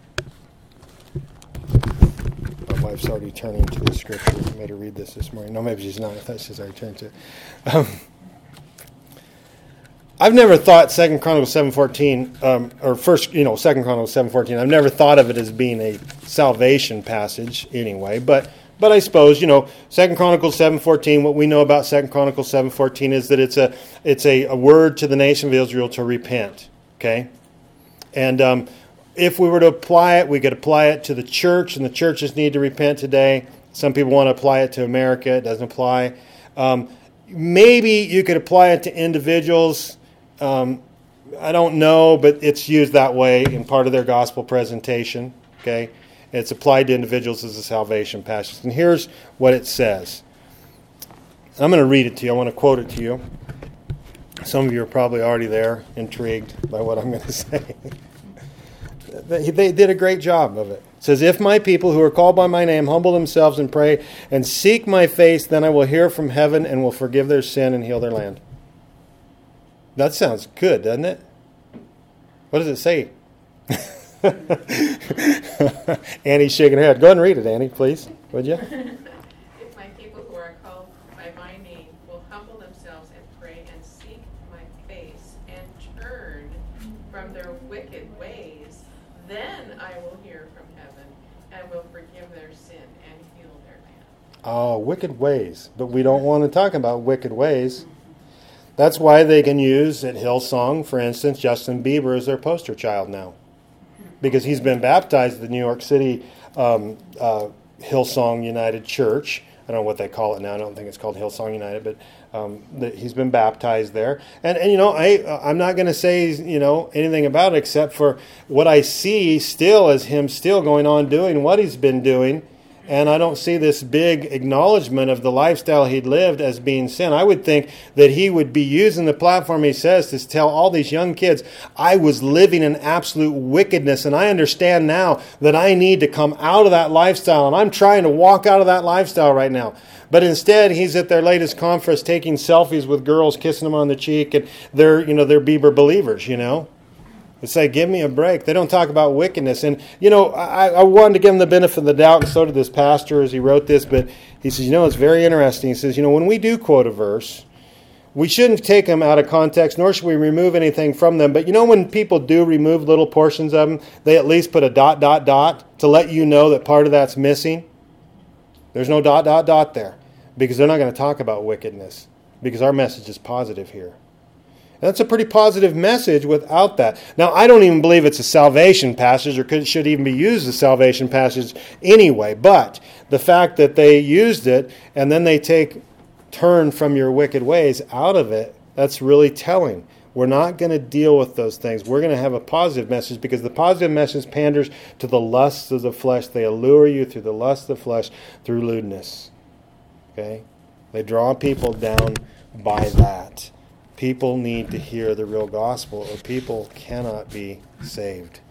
My wife's already turning to the scripture. I made her read this this morning. No, maybe she's not. I thought she's already turned to it. Um, I've never thought Second Chronicles seven fourteen, um, or first, you know, Second Chronicles seven fourteen. I've never thought of it as being a salvation passage anyway. But but I suppose, you know, Second Chronicles seven fourteen. What we know about Second Chronicles seven fourteen is that it's a it's a, a word to the nation of Israel to repent. Okay, and um, if we were to apply it, we could apply it to the church, and the churches need to repent today. Some people want to apply it to America. It doesn't apply. Um, maybe you could apply it to individuals. Um, I don't know, but it's used that way in part of their gospel presentation. Okay, it's applied to individuals as a salvation passage. And here's what it says. I'm going to read it to you. I want to quote it to you. Some of you are probably already there, intrigued by what I'm going to say. they, they did a great job of it. It says, "If my people who are called by my name humble themselves and pray and seek my face, then I will hear from heaven and will forgive their sin and heal their land." That sounds good, doesn't it? What does it say? Annie's shaking her head. Go ahead and read it, Annie, please, would you? If my people who are called by my name will humble themselves and pray and seek my face and turn from their wicked ways, then I will hear from heaven and will forgive their sin and heal their land. Oh, wicked ways. But we don't want to talk about wicked ways. That's why they can use at Hillsong, for instance, Justin Bieber as their poster child now. Because he's been baptized at the New York City um, uh, Hillsong United Church. I don't know what they call it now. I don't think it's called Hillsong United, but um, the, he's been baptized there. And, and you know, I, I'm not going to say, you know, anything about it except for what I see still as him still going on doing what he's been doing. And I don't see this big acknowledgement of the lifestyle he'd lived as being sin. I would think that he would be using the platform he says to tell all these young kids, I was living in absolute wickedness, and I understand now that I need to come out of that lifestyle, and I'm trying to walk out of that lifestyle right now. But instead, he's at their latest conference taking selfies with girls, kissing them on the cheek, and they're, you know, they're Bieber believers, you know. It's like, give me a break. They don't talk about wickedness. And, you know, I, I wanted to give him the benefit of the doubt, and so did this pastor as he wrote this. But he says, you know, it's very interesting. He says, you know, when we do quote a verse, we shouldn't take them out of context, nor should we remove anything from them. But, you know, when people do remove little portions of them, they at least put a dot, dot, dot to let you know that part of that's missing. There's no dot, dot, dot there because they're not going to talk about wickedness because our message is positive here. That's a pretty positive message without that. Now, I don't even believe it's a salvation passage or could, should even be used as a salvation passage anyway. But the fact that they used it and then they take turn from your wicked ways out of it, that's really telling. We're not going to deal with those things. We're going to have a positive message because the positive message panders to the lusts of the flesh. They allure you through the lusts of the flesh, through lewdness. Okay? They draw people down by that. People need to hear the real gospel or people cannot be saved.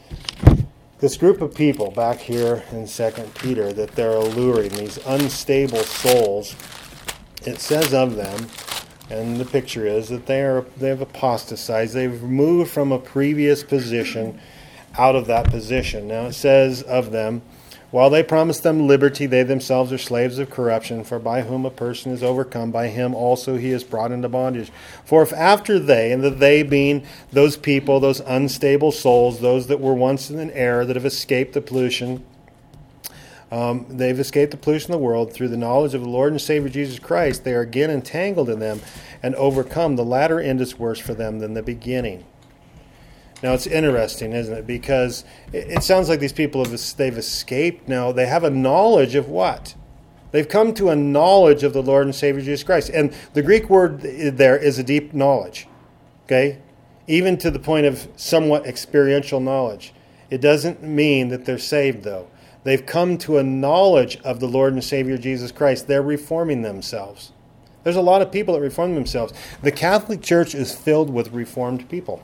This group of people back here in Second Peter that they're alluring, these unstable souls, it says of them, and the picture is that they are they have apostatized. They've moved from a previous position out of that position. Now it says of them, while they promise them liberty, they themselves are slaves of corruption, for by whom a person is overcome, by him also he is brought into bondage. For if after they, and the they being those people, those unstable souls, those that were once in error, that have escaped the pollution, um, they've escaped the pollution of the world through the knowledge of the Lord and Savior Jesus Christ, they are again entangled in them and overcome. The latter end is worse for them than the beginning. Now, it's interesting, isn't it? Because it sounds like these people, have they've escaped now. They have a knowledge of what? They've come to a knowledge of the Lord and Savior Jesus Christ. And the Greek word there is a deep knowledge, okay? Even to the point of somewhat experiential knowledge. It doesn't mean that they're saved, though. They've come to a knowledge of the Lord and Savior Jesus Christ. They're reforming themselves. There's a lot of people that reform themselves. The Catholic Church is filled with reformed people.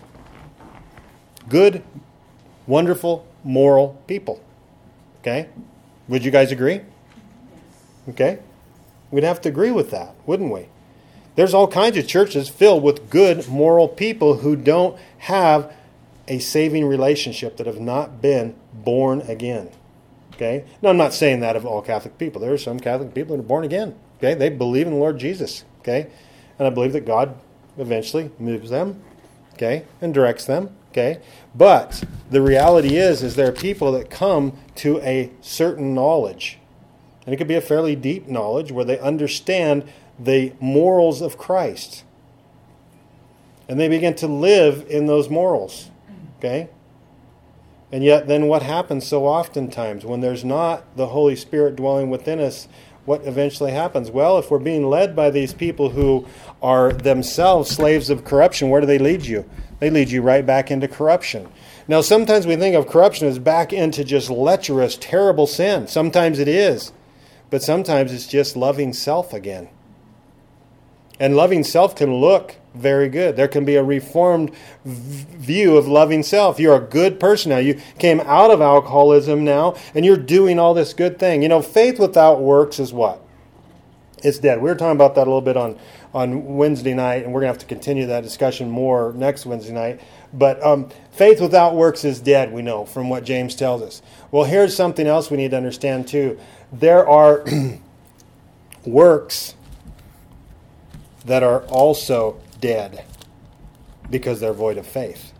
Good, wonderful, moral people. Okay? Would you guys agree? Okay? We'd have to agree with that, wouldn't we? There's all kinds of churches filled with good, moral people who don't have a saving relationship, that have not been born again. Okay? Now, I'm not saying that of all Catholic people. There are some Catholic people that are born again. Okay? They believe in the Lord Jesus. Okay? And I believe that God eventually moves them, okay, and directs them, okay. But the reality is, is there are people that come to a certain knowledge. And it could be a fairly deep knowledge where they understand the morals of Christ. And they begin to live in those morals, okay. And yet then what happens so oftentimes when there's not the Holy Spirit dwelling within us, what eventually happens? Well, if we're being led by these people who are themselves slaves of corruption, where do they lead you? They lead you right back into corruption. Now, sometimes we think of corruption as back into just lecherous, terrible sin. Sometimes it is. But sometimes it's just loving self again. And loving self can look very good. There can be a reformed v- view of loving self. You're a good person now. You came out of alcoholism now, and you're doing all this good thing. You know, faith without works is what? It's dead. We were talking about that a little bit on, on Wednesday night, and we're going to have to continue that discussion more next Wednesday night. But um, faith without works is dead, we know, from what James tells us. Well, here's something else we need to understand, too. There are works that are also dead because they're void of faith.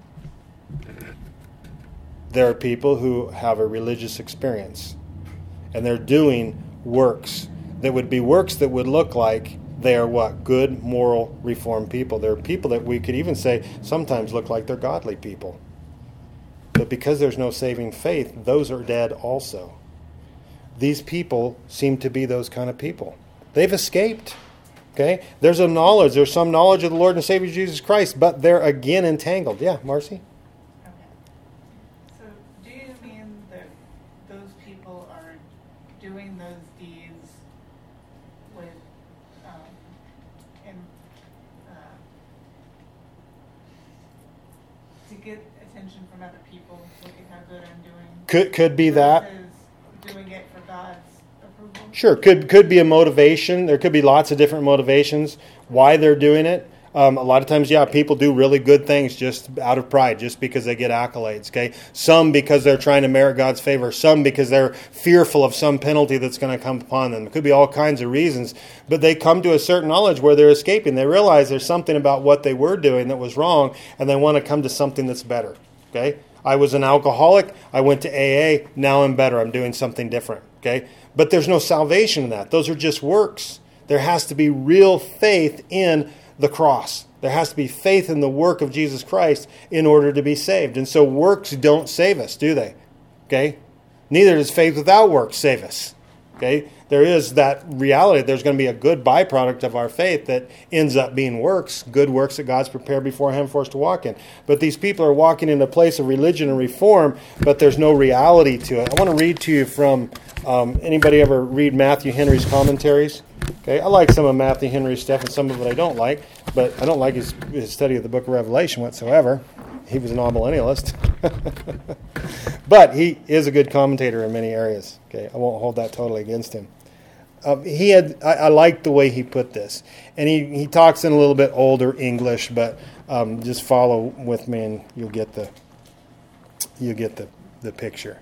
There are people who have a religious experience, and they're doing works that would be works that would look like they are what? Good, moral, reformed people. There are people that we could even say sometimes look like they're godly people. But because there's no saving faith, those are dead also. These people seem to be those kind of people. They've escaped. Okay? There's a knowledge. There's some knowledge of the Lord and Savior Jesus Christ, but they're again entangled. Yeah, Marcy? Okay. So do you mean that those people are doing those deeds with, um, in, uh, to get attention from other people? Look at how good I'm doing. Could could be that. Versus doing it for God's approval? Sure, could could be a motivation. There could be lots of different motivations why they're doing it. Um, a lot of times, yeah, people do really good things just out of pride, just because they get accolades, okay? Some because they're trying to merit God's favor. Some because they're fearful of some penalty that's going to come upon them. It could be all kinds of reasons. But they come to a certain knowledge where they're escaping. They realize there's something about what they were doing that was wrong, and they want to come to something that's better, okay? I was an alcoholic. I went to A A. Now I'm better. I'm doing something different, okay? But there's no salvation in that. Those are just works. There has to be real faith in the cross. There has to be faith in the work of Jesus Christ in order to be saved. And so works don't save us, do they? Okay? Neither does faith without works save us. Okay? There is that reality. There's going to be a good byproduct of our faith that ends up being works, good works that God's prepared beforehand for us to walk in. But these people are walking in a place of religion and reform, but there's no reality to it. I want to read to you from, um, anybody ever read Matthew Henry's commentaries? Okay, I like some of Matthew Henry's stuff and some of it I don't like, but I don't like his, his study of the book of Revelation whatsoever. He was an amillennialist. But he is a good commentator in many areas. Okay, I won't hold that totally against him. Um, he had I, I liked the way he put this. And he, he talks in a little bit older English, but um, just follow with me and you'll get the you'll get the, the picture.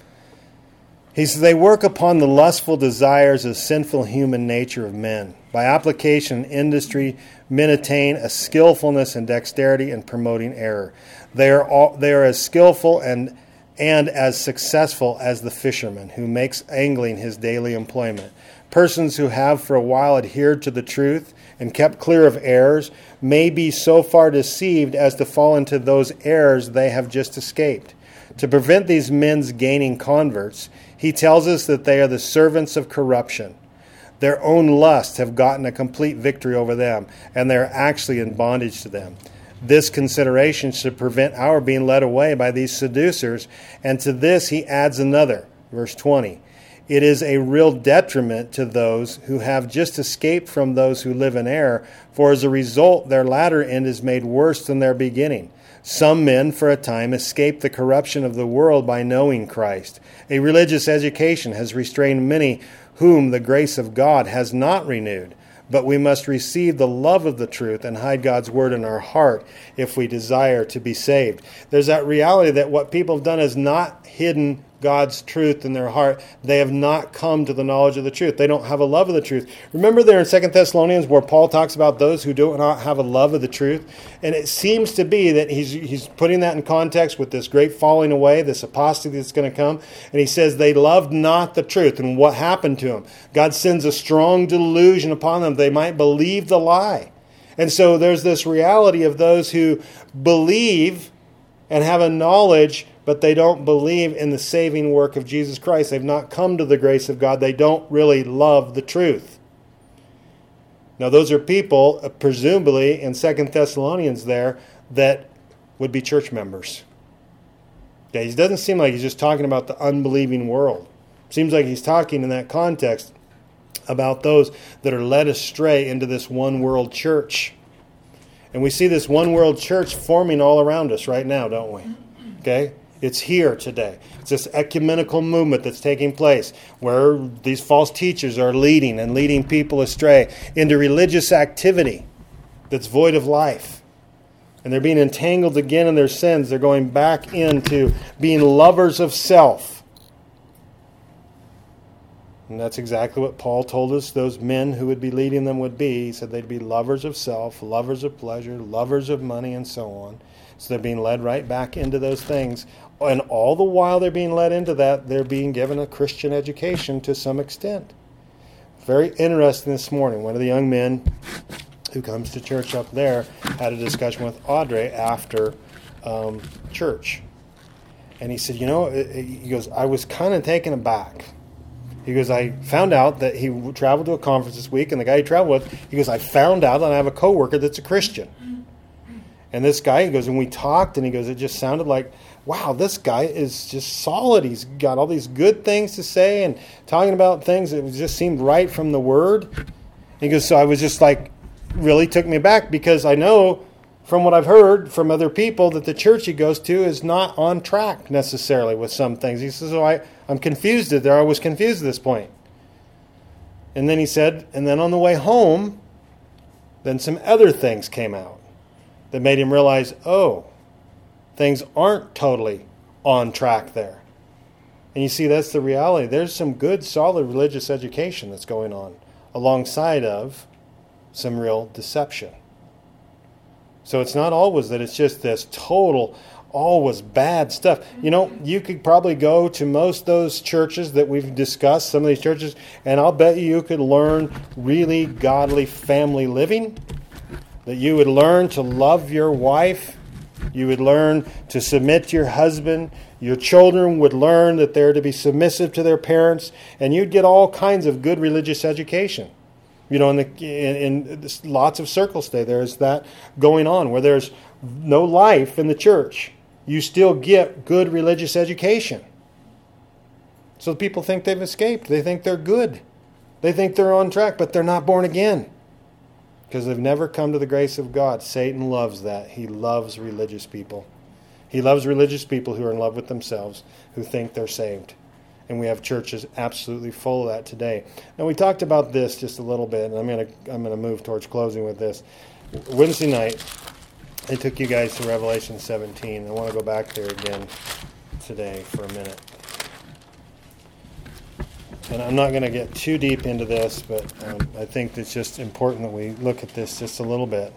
He says, they work upon the lustful desires of sinful human nature of men. By application and industry, men attain a skillfulness and dexterity in promoting error. They are all, they are as skillful and and as successful as the fisherman who makes angling his daily employment. Persons who have for a while adhered to the truth and kept clear of errors may be so far deceived as to fall into those errors they have just escaped. To prevent these men's gaining converts, he tells us that they are the servants of corruption. Their own lusts have gotten a complete victory over them, and they are actually in bondage to them. This consideration should prevent our being led away by these seducers, and to this he adds another, verse twenty. It is a real detriment to those who have just escaped from those who live in error, for as a result their latter end is made worse than their beginning. Some men, for a time, escape the corruption of the world by knowing Christ. A religious education has restrained many whom the grace of God has not renewed. But we must receive the love of the truth and hide God's word in our heart if we desire to be saved. There's that reality that what people have done is not hidden God's truth in their heart, they have not come to the knowledge of the truth. They don't have a love of the truth. Remember there in Second Thessalonians where Paul talks about those who do not have a love of the truth? And it seems to be that he's he's putting that in context with this great falling away, this apostasy that's going to come. And he says they loved not the truth. And what happened to them? God sends a strong delusion upon them. They might believe the lie. And so there's this reality of those who believe and have a knowledge, but they don't believe in the saving work of Jesus Christ. They've not come to the grace of God. They don't really love the truth. Now, those are people, uh, presumably, in Second Thessalonians there, that would be church members. Okay, it doesn't seem like he's just talking about the unbelieving world. Seems like he's talking in that context about those that are led astray into this one world church. And we see this one world church forming all around us right now, don't we? Okay? It's here today. It's this ecumenical movement that's taking place where these false teachers are leading and leading people astray into religious activity that's void of life. And they're being entangled again in their sins. They're going back into being lovers of self. And that's exactly what Paul told us those men who would be leading them would be. He said they'd be lovers of self, lovers of pleasure, lovers of money, and so on. So they're being led right back into those things. And all the while they're being led into that, they're being given a Christian education to some extent. Very interesting this morning. One of the young men who comes to church up there had a discussion with Audrey after um, church. And he said, you know, he goes, I was kind of taken aback. He goes, I found out that he traveled to a conference this week, and the guy he traveled with, he goes, I found out that I have a coworker that's a Christian. And this guy, he goes, and we talked, and he goes, it just sounded like, wow, this guy is just solid. He's got all these good things to say and talking about things that just seemed right from the Word. And he goes, so I was just like, really took me back because I know from what I've heard from other people that the church he goes to is not on track necessarily with some things. He says, so I, I'm confused at there. I was confused at this point. And then he said, and then on the way home, then some other things came out that made him realize, oh, things aren't totally on track there. And you see, that's the reality. There's some good, solid religious education that's going on alongside of some real deception. So it's not always that it's just this total, always bad stuff. You know, you could probably go to most of those churches that we've discussed, some of these churches, and I'll bet you you could learn really godly family living, that you would learn to love your wife, you would learn to submit to your husband, your children would learn that they're to be submissive to their parents, and you'd get all kinds of good religious education. You know, in, the, in, in lots of circles today, there's that going on where there's no life in the church. You still get good religious education. So people think they've escaped. They think they're good. They think they're on track, but they're not born again because they've never come to the grace of God. Satan loves that. He loves religious people. He loves religious people who are in love with themselves, who think they're saved. And we have churches absolutely full of that today. Now, we talked about this just a little bit, and I'm going to I'm going to move towards closing with this. Wednesday night, I took you guys to Revelation seventeen. I want to go back there again today for a minute. And I'm not going to get too deep into this, but um, I think it's just important that we look at this just a little bit.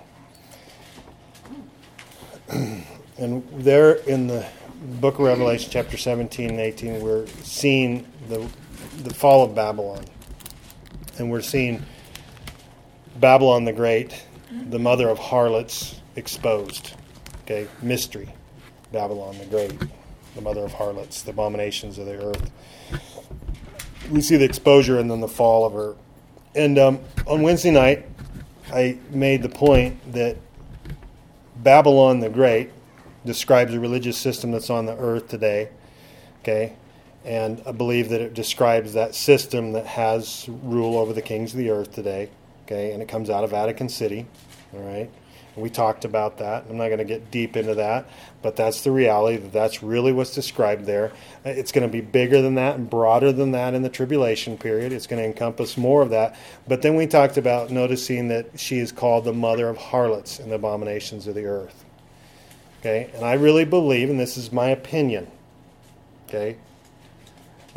And there in the book of Revelation, chapter seventeen and eighteen, we're seeing the the fall of Babylon. And we're seeing Babylon the Great, the mother of harlots, exposed. Okay, mystery. Babylon the Great, the mother of harlots, the abominations of the earth. We see the exposure and then the fall of her. And um, on Wednesday night, I made the point that Babylon the Great describes a religious system that's on the earth today, okay? And I believe that it describes that system that has rule over the kings of the earth today, okay? And it comes out of Vatican City, all right? And we talked about that. I'm not going to get deep into that, but that's the reality, that that's really what's described there. It's going to be bigger than that and broader than that in the tribulation period. It's going to encompass more of that. But then we talked about noticing that she is called the mother of harlots and the abominations of the earth. Okay, and I really believe, and this is my opinion, okay,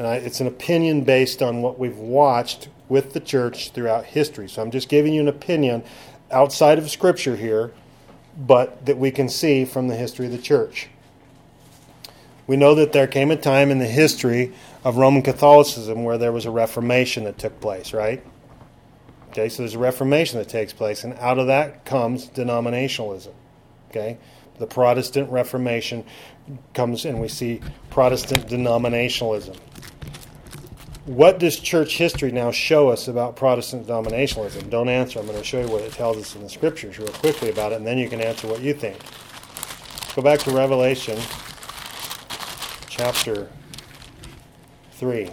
And I, it's an opinion based on what we've watched with the church throughout history. So I'm just giving you an opinion outside of Scripture here, but that we can see from the history of the church. We know that there came a time in the history of Roman Catholicism where there was a Reformation that took place, right? Okay, so there's a Reformation that takes place, and out of that comes denominationalism. Okay, the Protestant Reformation comes, and we see Protestant denominationalism. What does church history now show us about Protestant denominationalism? Don't answer. I'm going to show you what it tells us in the Scriptures real quickly about it, and then you can answer what you think. Go back to Revelation chapter three.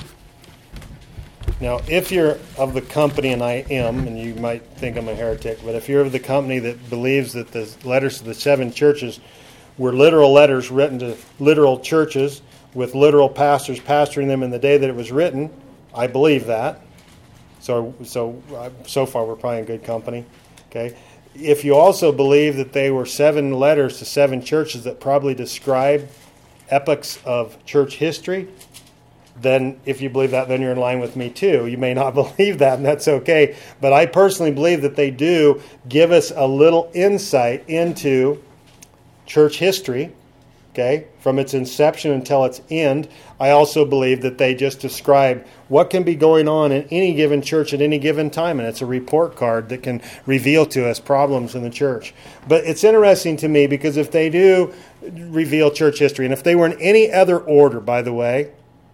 Now, if you're of the company, and I am, and you might think I'm a heretic, but if you're of the company that believes that the letters to the seven churches were literal letters written to literal churches with literal pastors pastoring them in the day that it was written, I believe that. So, so, uh, so far we're probably in good company. Okay. If you also believe that they were seven letters to seven churches that probably describe epochs of church history, then if you believe that, then you're in line with me too. You may not believe that, and that's okay. But I personally believe that they do give us a little insight into church history, okay, from its inception until its end. I also believe that they just describe what can be going on in any given church at any given time, and it's a report card that can reveal to us problems in the church. But it's interesting to me because if they do reveal church history, and if they were in any other order, by the way,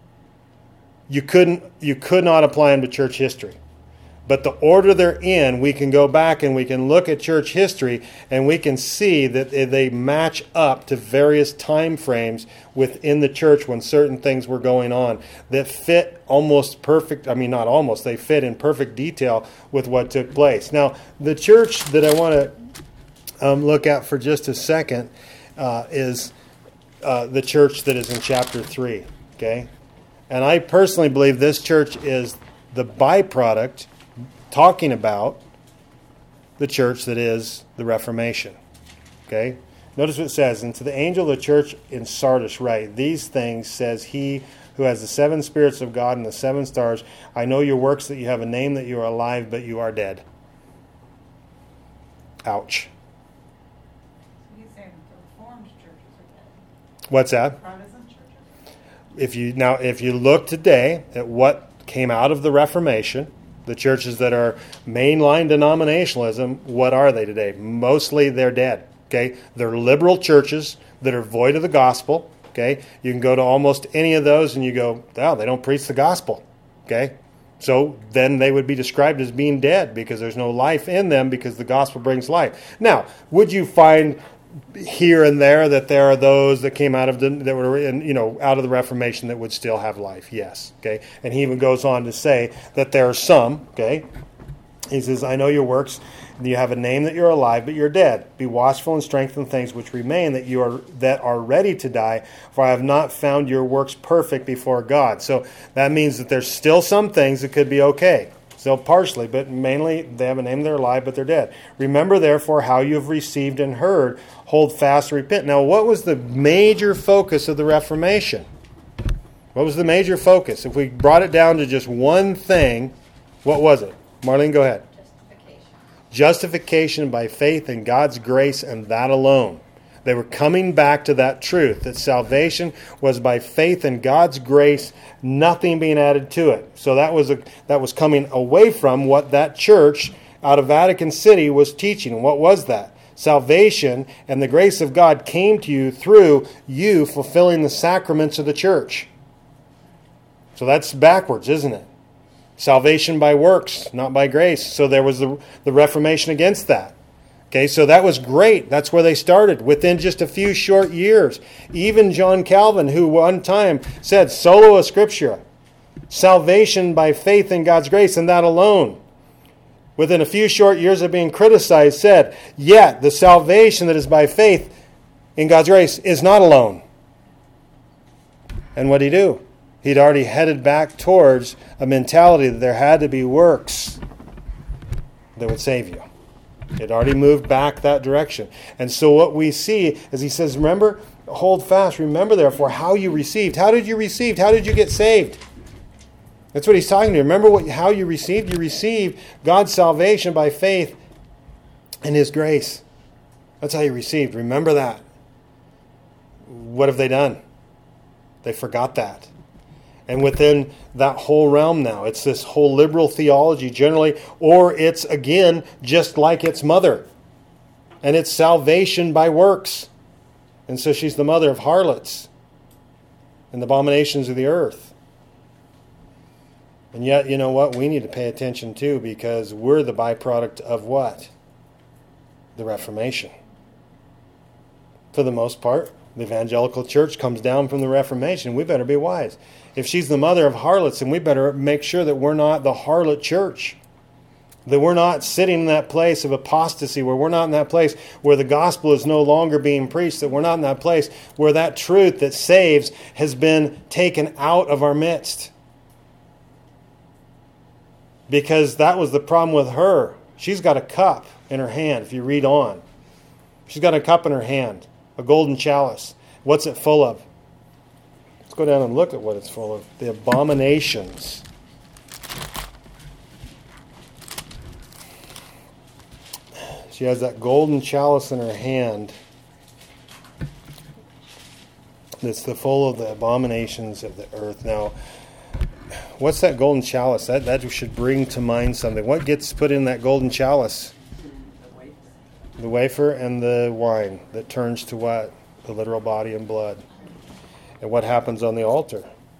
You couldn't, you could not apply them to church history. But the order they're in, we can go back and we can look at church history and we can see that they match up to various time frames within the church when certain things were going on that fit almost perfect, I mean not almost, they fit in perfect detail with what took place. Now, the church that I want to um, look at for just a second uh, is uh, the church that is in chapter three, okay? And I personally believe this church is the byproduct, talking about the church that is the Reformation. Okay? Notice what it says, "And to the angel of the church in Sardis write, these things says he who has the seven spirits of God and the seven stars, I know your works, that you have a name, that you are alive, but you are dead." Ouch. He's saying the Reformed churches are dead. What's that? Protestant churches. If you now, if you look today at what came out of the Reformation, the churches that are mainline denominationalism, what are they today? Mostly they're dead. Okay, they're liberal churches that are void of the gospel. Okay, you can go to almost any of those and you go, "Oh, they don't preach the gospel." Okay, so then they would be described as being dead because there's no life in them because the gospel brings life. Now, would you find here and there that there are those that came out of the, that were in, you know, out of the Reformation that would still have life? Yes. Okay. And he even goes on to say that there are some, okay. He says, "I know your works, and you have a name, that you're alive, but you're dead. Be watchful and strengthen things which remain, that you are that are ready to die, for I have not found your works perfect before God." So that means that there's still some things that could be okay. Still partially, but mainly they have a name, they're alive, but they're dead. "Remember, therefore, how you have received and heard. Hold fast, repent." Now, what was the major focus of the Reformation? What was the major focus? If we brought it down to just one thing, what was it? Marlene, go ahead. Justification. Justification by faith in God's grace, and that alone. They were coming back to that truth, that salvation was by faith in God's grace, nothing being added to it. So that was a, that was coming away from what that church out of Vatican City was teaching. And what was that? Salvation and the grace of God came to you through you fulfilling the sacraments of the church. So that's backwards, isn't it? Salvation by works, not by grace. So there was the, the Reformation against that. Okay, so that was great. That's where they started within just a few short years. Even John Calvin, who one time said, "Sola Scriptura," salvation by faith in God's grace, and that alone, within a few short years of being criticized, said, "Yet the salvation that is by faith in God's grace is not alone." And what did he do? He'd already headed back towards a mentality that there had to be works that would save you. It already moved back that direction. And so what we see is he says, remember, hold fast, remember therefore how you received. How did you receive? How did you get saved? That's what he's talking to. Remember what, how you received? You received God's salvation by faith and his grace. That's how you received. Remember that. What have they done? They forgot that. And within that whole realm now, it's this whole liberal theology generally, or it's, again, just like its mother. And it's salvation by works. And so she's the mother of harlots and the abominations of the earth. And yet, you know what? We need to pay attention too, because we're the byproduct of what? The Reformation. For the most part, the evangelical church comes down from the Reformation. We better be wise. If she's the mother of harlots, then we better make sure that we're not the harlot church. That we're not sitting in that place of apostasy, where we're not in that place where the gospel is no longer being preached, that we're not in that place where that truth that saves has been taken out of our midst. Because that was the problem with her. She's got a cup in her hand, if you read on. She's got a cup in her hand, a golden chalice. What's it full of? Let's go down and look at what it's full of. The abominations. She has that golden chalice in her hand. That's the full of the abominations of the earth. Now, what's that golden chalice? That that should bring to mind something. What gets put in that golden chalice? The wafer and the wine that turns to what? The literal body and blood. And what happens on the altar?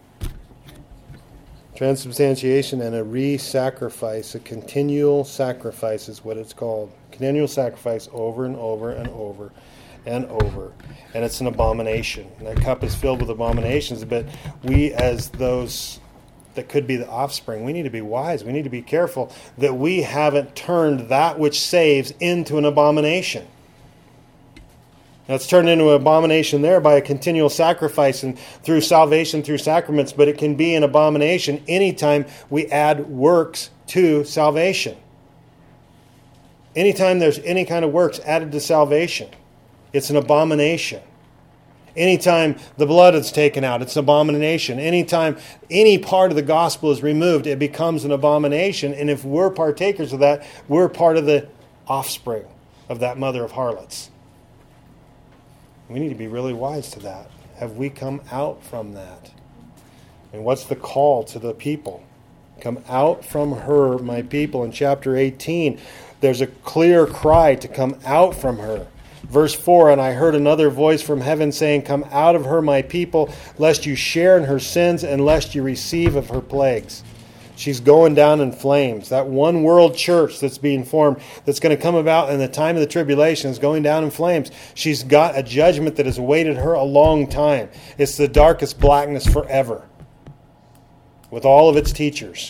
Transubstantiation and a re-sacrifice, a continual sacrifice is what it's called. Continual sacrifice over and over and over and over. And it's an abomination. And that cup is filled with abominations, but we as those that could be the offspring, we need to be wise. We need to be careful that we haven't turned that which saves into an abomination. Now, it's turned into an abomination there by a continual sacrifice and through salvation, through sacraments, but it can be an abomination anytime we add works to salvation. Anytime there's any kind of works added to salvation, it's an abomination. Anytime the blood is taken out, it's an abomination. Anytime any part of the gospel is removed, it becomes an abomination. And if we're partakers of that, we're part of the offspring of that mother of harlots. We need to be really wise to that. Have we come out from that? And what's the call to the people? Come out from her, my people. In chapter eighteen, there's a clear cry to come out from her. Verse four, and I heard another voice from heaven saying, come out of her, my people, lest you share in her sins and lest you receive of her plagues. She's going down in flames. That one world church that's being formed, that's going to come about in the time of the tribulation, is going down in flames. She's got a judgment that has awaited her a long time. It's the darkest blackness forever, with all of its teachers.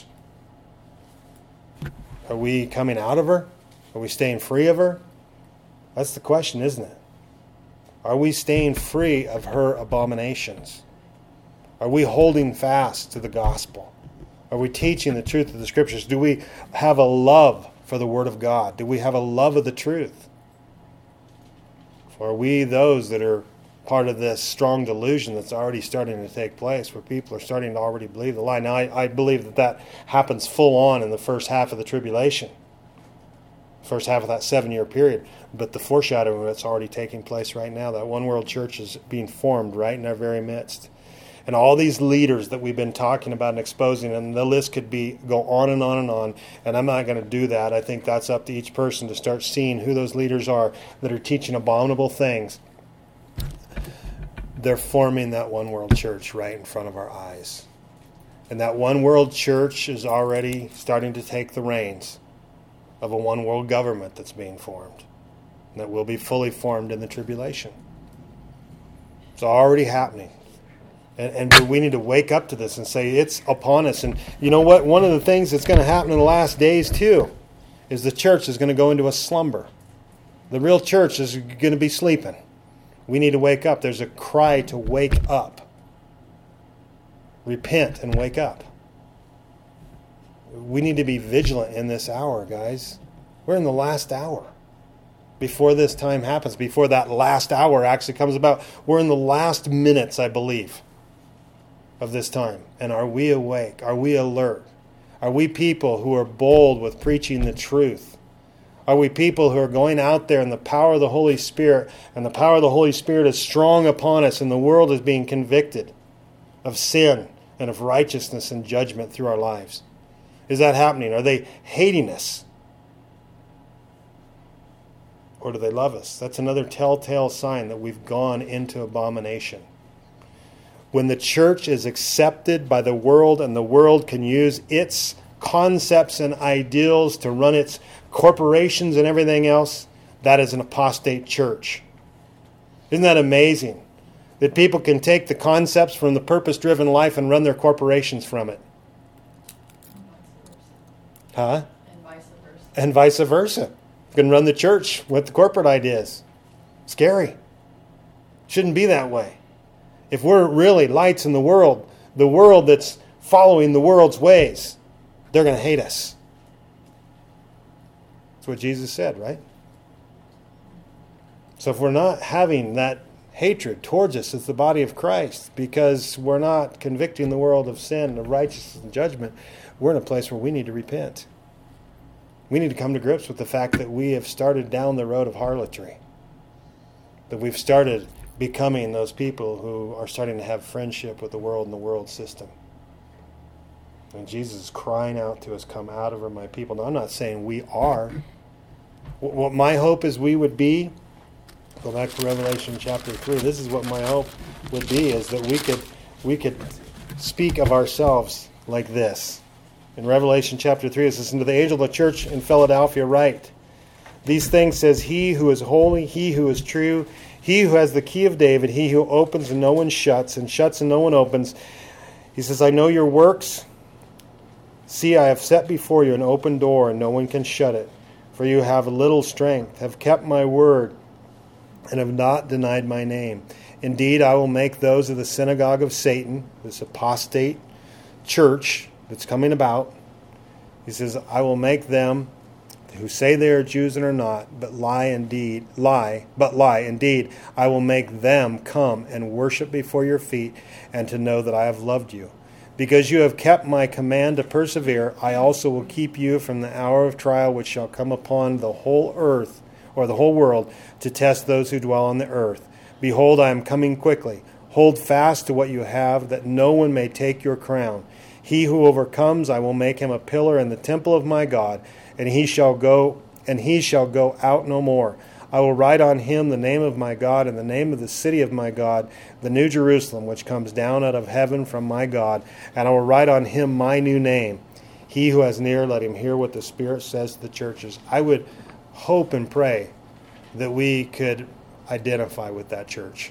Are we coming out of her? Are we staying free of her? That's the question, isn't it? Are we staying free of her abominations? Are we holding fast to the gospel? Are we teaching the truth of the Scriptures? Do we have a love for the Word of God? Do we have a love of the truth? Or are we those that are part of this strong delusion that's already starting to take place, where people are starting to already believe the lie? Now, I, I believe that that happens full on in the first half of the tribulation, first half of that seven-year period. But the foreshadowing of it's already taking place right now. That one world church is being formed right in our very midst. And all these leaders that we've been talking about and exposing, and the list could be go on and on and on, and I'm not going to do that. I think that's up to each person to start seeing who those leaders are that are teaching abominable things. They're forming that one world church right in front of our eyes. And that one world church is already starting to take the reins of a one world government that's being formed, and that will be fully formed in the tribulation. It's already happening. And, and we need to wake up to this and say it's upon us. And you know what? One of the things that's going to happen in the last days too is the church is going to go into a slumber. The real church is going to be sleeping. We need to wake up. There's a cry to wake up. Repent and wake up. We need to be vigilant in this hour, guys. We're in the last hour. Before this time happens, before that last hour actually comes about, we're in the last minutes, I believe. of this time? And are we awake? Are we alert? Are we people who are bold with preaching the truth? Are we people who are going out there in the power of the Holy Spirit, and the power of the Holy Spirit is strong upon us, and the world is being convicted of sin and of righteousness and judgment through our lives? Is that happening? Are they hating us? Or do they love us? That's another telltale sign that we've gone into abomination. When the church is accepted by the world and the world can use its concepts and ideals to run its corporations and everything else, that is an apostate church. Isn't that amazing? That people can take the concepts from the purpose-driven life and run their corporations from it. Huh? And vice versa. And vice versa. You can run the church with the corporate ideas. Scary. Shouldn't be that way. If we're really lights in the world, the world that's following the world's ways, they're going to hate us. That's what Jesus said, right? So if we're not having that hatred towards us as the body of Christ, because we're not convicting the world of sin, of righteousness, and judgment, we're in a place where we need to repent. We need to come to grips with the fact that we have started down the road of harlotry. That we've started becoming those people who are starting to have friendship with the world and the world system. And Jesus is crying out to us, come out of her, my people. Now, I'm not saying we are. What my hope is we would be, go back to Revelation chapter three, this is what my hope would be, is that we could we could speak of ourselves like this. In Revelation chapter three, it says, "Unto the angel of the church in Philadelphia write, these things says he who is holy, he who is true, he who has the key of David, he who opens and no one shuts, and shuts and no one opens. He says, I know your works. See, I have set before you an open door, and no one can shut it. For you have a little strength, have kept my word, and have not denied my name. Indeed, I will make those of the synagogue of Satan," this apostate church that's coming about, he says, "I will make them who say they are Jews and are not, but lie indeed, lie, but lie. Indeed, I will make them come and worship before your feet, and to know that I have loved you. Because you have kept my command to persevere, I also will keep you from the hour of trial which shall come upon the whole earth, or the whole world, to test those who dwell on the earth. Behold, I am coming quickly. Hold fast to what you have, that no one may take your crown. He who overcomes, I will make him a pillar in the temple of my God, and he shall go, and he shall go out no more. I will write on him the name of my God, and the name of the city of my God, the New Jerusalem, which comes down out of heaven from my God, and I will write on him my new name. He who has an ear, let him hear what the Spirit says to the churches." I would hope and pray that we could identify with that church.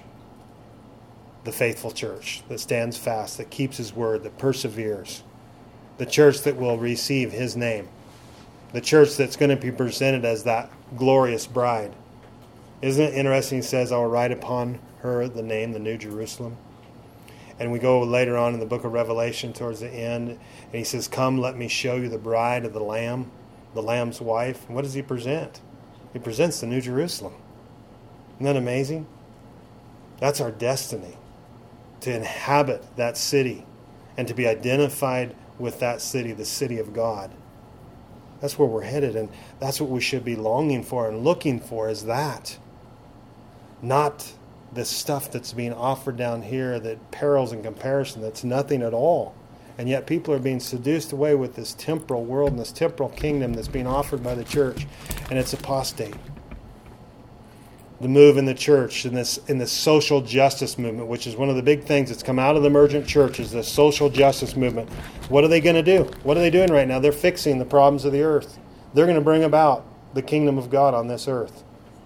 The faithful church that stands fast, that keeps his word, that perseveres. The church that will receive his name. The church that's going to be presented as that glorious bride. Isn't it interesting? He says, I will write upon her the name, the New Jerusalem. And we go later on in the book of Revelation towards the end, and he says, come, let me show you the bride of the Lamb, the Lamb's wife. And what does he present? He presents the New Jerusalem. Isn't that amazing? That's our destiny. To inhabit that city and to be identified with that city, the city of God. That's where we're headed, and that's what we should be longing for and looking for, is that. Not this stuff that's being offered down here that pales in comparison, that's nothing at all. And yet people are being seduced away with this temporal world and this temporal kingdom that's being offered by the church, and it's apostate. The move in the church, in this in this social justice movement, which is one of the big things that's come out of the emergent church, is the social justice movement. What are they going to do? What are they doing right now? They're fixing the problems of the earth. They're going to bring about the kingdom of God on this earth.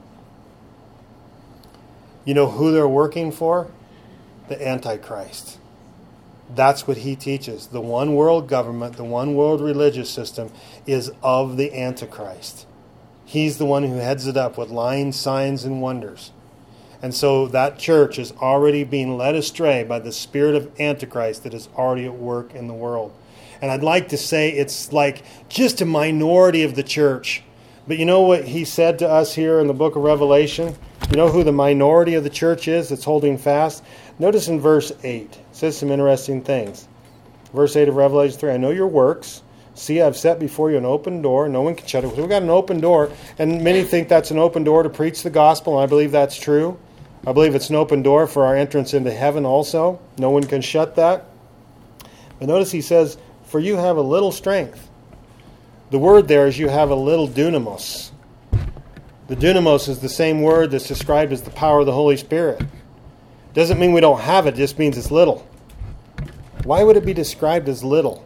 You know who they're working for? The Antichrist. That's what he teaches. The one world government, the one world religious system is of the Antichrist. He's the one who heads it up with lying signs and wonders. And so that church is already being led astray by the spirit of Antichrist that is already at work in the world. And I'd like to say it's like just a minority of the church. But you know what he said to us here in the book of Revelation? You know who the minority of the church is that's holding fast? Notice in verse eight. It says some interesting things. Verse eight of Revelation three, I know your works. See, I've set before you an open door. No one can shut it. We've got an open door. And many think that's an open door to preach the gospel. And I believe that's true. I believe it's an open door for our entrance into heaven also. No one can shut that. But notice he says, for you have a little strength. The word there is you have a little dunamos. The dunamos is the same word that's described as the power of the Holy Spirit. Doesn't mean we don't have it. It just means it's little. Why would it be described as little?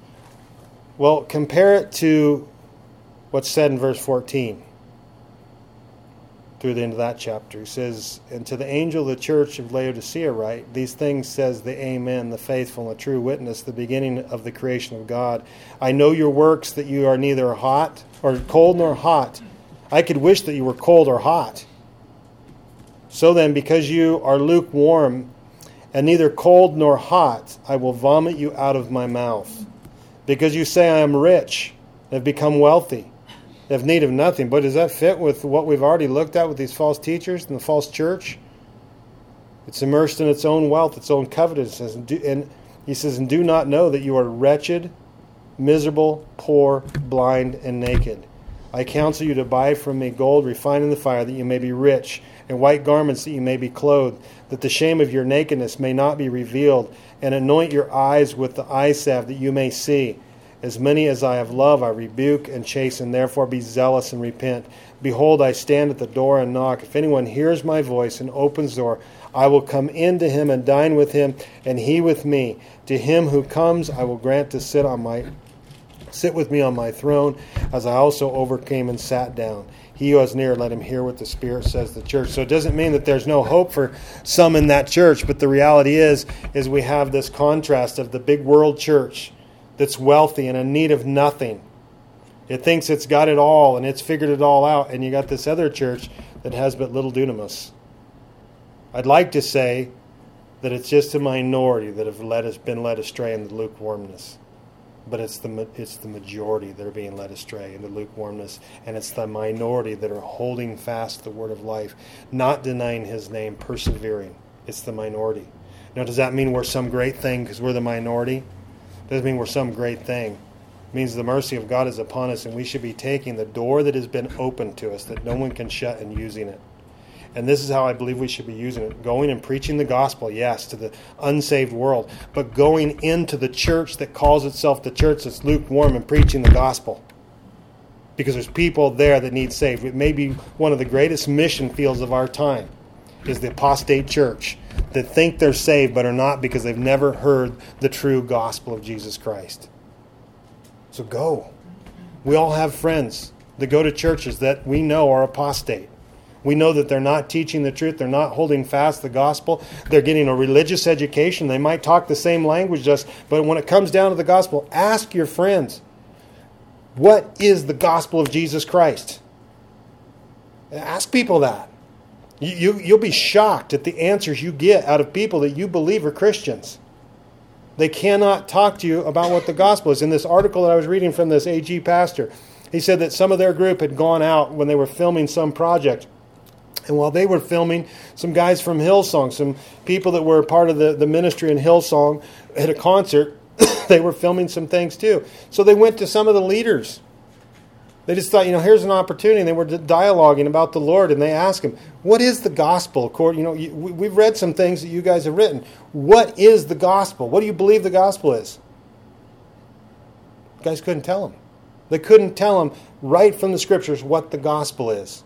Well, compare it to what's said in verse fourteen. Through the end of that chapter. He says, and to the angel of the church of Laodicea write, these things says the Amen, the faithful and the true witness, the beginning of the creation of God. I know your works, that you are neither hot or cold nor hot. I could wish that you were cold or hot. So then, because you are lukewarm and neither cold nor hot, I will vomit you out of my mouth. Because you say, I am rich, and have become wealthy, have need of nothing. But does that fit with what we've already looked at with these false teachers and the false church? It's immersed in its own wealth, its own covetousness. And, do, and he says, and do not know that you are wretched, miserable, poor, blind, and naked. I counsel you to buy from me gold refined in the fire, that you may be rich, and white garments, that you may be clothed, that the shame of your nakedness may not be revealed, and anoint your eyes with the eye salve, that you may see. As many as I have loved, I rebuke and chasten. Therefore be zealous and repent. Behold, I stand at the door and knock. If anyone hears my voice and opens the door, I will come in to him and dine with him, and he with me. To him who comes, I will grant to sit on my sit with me on my throne, as I also overcame and sat down. He who is near, let him hear what the Spirit says to the church. So it doesn't mean that there's no hope for some in that church, but the reality is, is we have this contrast of the big world church that's wealthy and in need of nothing. It thinks it's got it all and it's figured it all out, and you got this other church that has but little dunamis. I'd like to say that it's just a minority that have led us, been led astray in the lukewarmness. But it's the it's the majority that are being led astray into lukewarmness, and it's the minority that are holding fast the word of life, not denying his name, persevering. It's the minority. Now, does that mean we're some great thing because we're the minority? Doesn't mean we're some great thing. It means the mercy of God is upon us, and we should be taking the door that has been opened to us, that no one can shut, and using it. And this is how I believe we should be using it. Going and preaching the gospel, yes, to the unsaved world. But going into the church that calls itself the church that's lukewarm and preaching the gospel. Because there's people there that need saved. It may be one of the greatest mission fields of our time is the apostate church that think they're saved but are not because they've never heard the true gospel of Jesus Christ. So go. We all have friends that go to churches that we know are apostate. We know that they're not teaching the truth. They're not holding fast the gospel. They're getting a religious education. They might talk the same language as us, but when it comes down to the gospel, ask your friends, what is the gospel of Jesus Christ? Ask people that. You, you, you'll be shocked at the answers you get out of people that you believe are Christians. They cannot talk to you about what the gospel is. In this article that I was reading from this A G pastor, he said that some of their group had gone out when they were filming some project. And while they were filming, some guys from Hillsong, some people that were part of the, the ministry in Hillsong at a concert, they were filming some things too. So they went to some of the leaders. They just thought, you know, here's an opportunity. And they were dialoguing about the Lord, and they asked him, what is the gospel? You know, we've read some things that you guys have written. What is the gospel? What do you believe the gospel is? The guys couldn't tell them. They couldn't tell them right from the scriptures what the gospel is.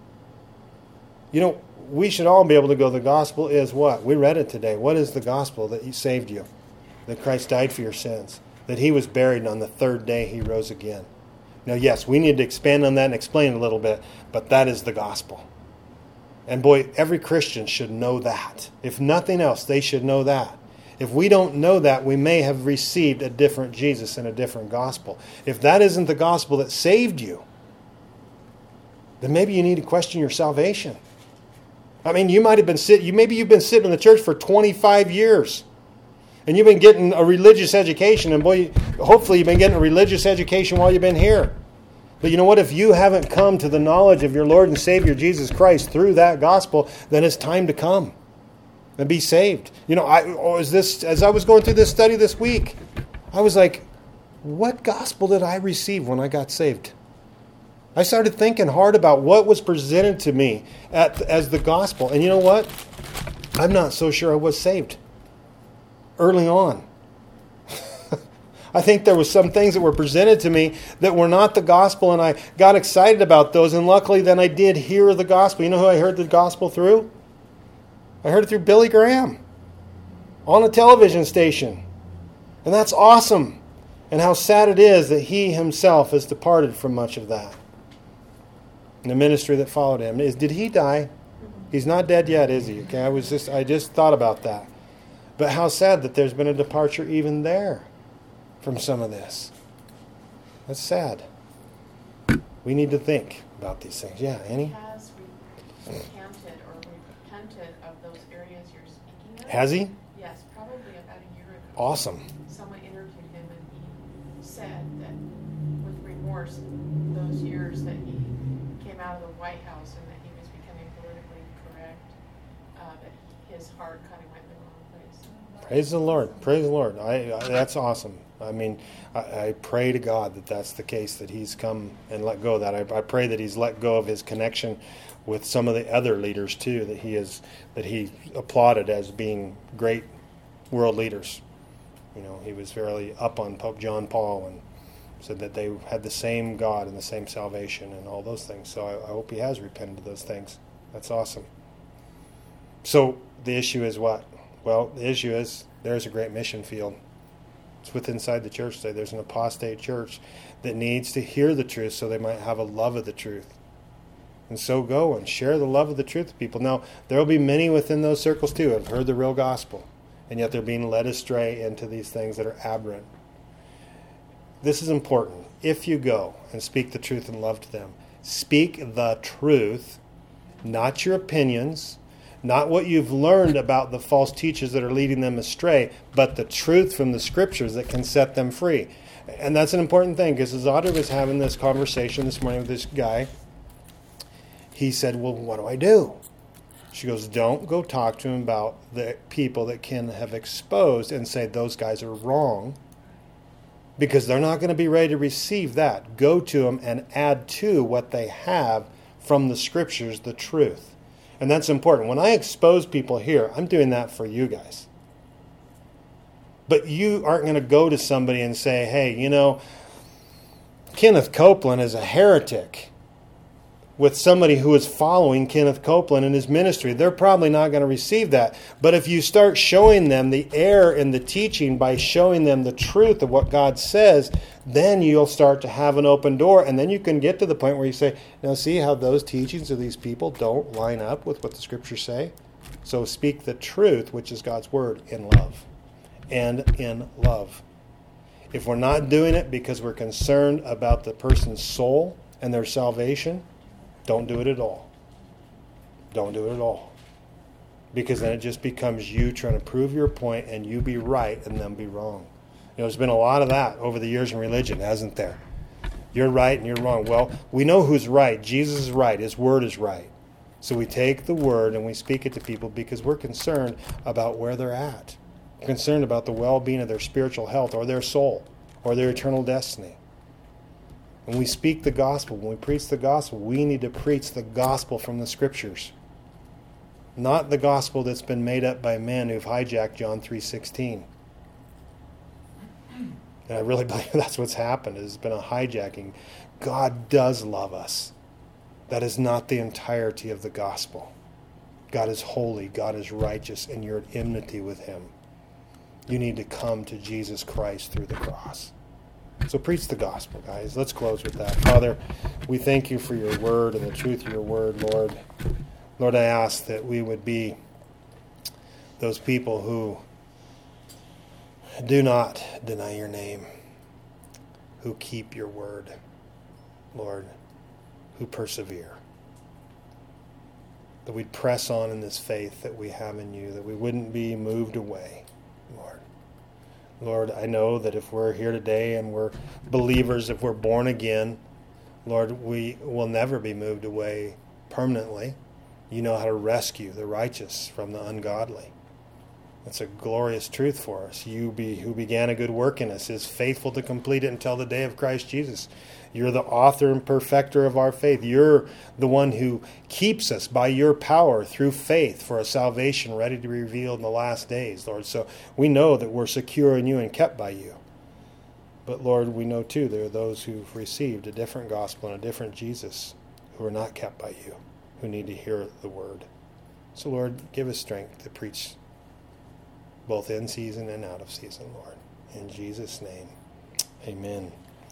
You know, we should all be able to go, the gospel is what? We read it today. What is the gospel? That he saved you. That Christ died for your sins. That he was buried, and on the third day he rose again. Now, yes, we need to expand on that and explain a little bit, but that is the gospel. And boy, every Christian should know that. If nothing else, they should know that. If we don't know that, we may have received a different Jesus and a different gospel. If that isn't the gospel that saved you, then maybe you need to question your salvation. I mean, you might have been sitting, you maybe you've been sitting in the church for twenty-five years. And you've been getting a religious education. And boy, hopefully you've been getting a religious education while you've been here. But you know what? If you haven't come to the knowledge of your Lord and Savior Jesus Christ through that gospel, then it's time to come and be saved. You know, I was this as I was going through this study this week, I was like, what gospel did I receive when I got saved? I started thinking hard about what was presented to me at, as the gospel. And you know what? I'm not so sure I was saved early on. I think there were some things that were presented to me that were not the gospel, and I got excited about those. And luckily, then I did hear the gospel. You know who I heard the gospel through? I heard it through Billy Graham on a television station. And that's awesome. And how sad it is that he himself has departed from much of that. And the ministry that followed him. Is did he die? He's not dead yet, is he? Okay, I was just I just thought about that. But how sad that there's been a departure even there from some of this. That's sad. We need to think about these things. Yeah, Annie? Has recanted or repented of those areas you're speaking of? Has he? Yes, probably about a year ago. Awesome. Someone interviewed him and he said that with remorse, those years that he came out of the White House and that he was becoming politically correct, uh, that his heart kind of went the wrong place. Praise the Lord. Praise the Lord. I, I that's awesome. I mean, I, I pray to God that that's the case, that he's come and let go of that. I, I pray that he's let go of his connection with some of the other leaders too, that he is that he applauded as being great world leaders. You know, he was very up on Pope John Paul and said that they had the same God and the same salvation and all those things. So I, I hope he has repented of those things. That's awesome. So the issue is what? Well, the issue is there's a great mission field. It's within inside the church today. There's an apostate church that needs to hear the truth so they might have a love of the truth. And so go and share the love of the truth with people. Now, there will be many within those circles too who have heard the real gospel, and yet they're being led astray into these things that are aberrant. This is important. If you go and speak the truth in love to them, speak the truth, not your opinions, not what you've learned about the false teachers that are leading them astray, but the truth from the scriptures that can set them free. And that's an important thing, because as Audrey was having this conversation this morning with this guy, he said, well, what do I do? She goes, don't go talk to him about the people that can have exposed and say those guys are wrong, because they're not going to be ready to receive that. Go to them and add to what they have from the scriptures, the truth. And that's important. When I expose people here, I'm doing that for you guys. But you aren't going to go to somebody and say, hey, you know, Kenneth Copeland is a heretic, with somebody who is following Kenneth Copeland in his ministry. They're probably not going to receive that. But if you start showing them the error in the teaching by showing them the truth of what God says, then you'll start to have an open door. And then you can get to the point where you say, now see how those teachings of these people don't line up with what the scriptures say? So speak the truth, which is God's word, in love. And in love. If we're not doing it because we're concerned about the person's soul and their salvation, don't do it at all. Don't do it at all. Because then it just becomes you trying to prove your point and you be right and them be wrong. You know, there's been a lot of that over the years in religion, hasn't there? You're right and you're wrong. Well, we know who's right. Jesus is right. His word is right. So we take the word and we speak it to people because we're concerned about where they're at. We're concerned about the well-being of their spiritual health or their soul or their eternal destiny. When we speak the gospel, when we preach the gospel, we need to preach the gospel from the scriptures. Not the gospel that's been made up by men who've hijacked John three sixteen. And I really believe that's what's happened. There's been a hijacking. God does love us. That is not the entirety of the gospel. God is holy. God is righteous. And you're at enmity with him. You need to come to Jesus Christ through the cross. So preach the gospel, guys. Let's close with that. Father, we thank you for your word and the truth of your word, Lord. Lord, I ask that we would be those people who do not deny your name, who keep your word, Lord, who persevere. That we'd press on in this faith that we have in you, that we wouldn't be moved away, Lord. Lord, I know that if we're here today and we're believers, if we're born again, Lord, we will never be moved away permanently. You know how to rescue the righteous from the ungodly. That's a glorious truth for us. You be, who began a good work in us is faithful to complete it until the day of Christ Jesus. You're the author and perfecter of our faith. You're the one who keeps us by your power through faith for a salvation ready to be revealed in the last days, Lord. So we know that we're secure in you and kept by you. But Lord, we know too there are those who've received a different gospel and a different Jesus who are not kept by you, who need to hear the word. So Lord, give us strength to preach both in season and out of season, Lord. In Jesus' name, amen.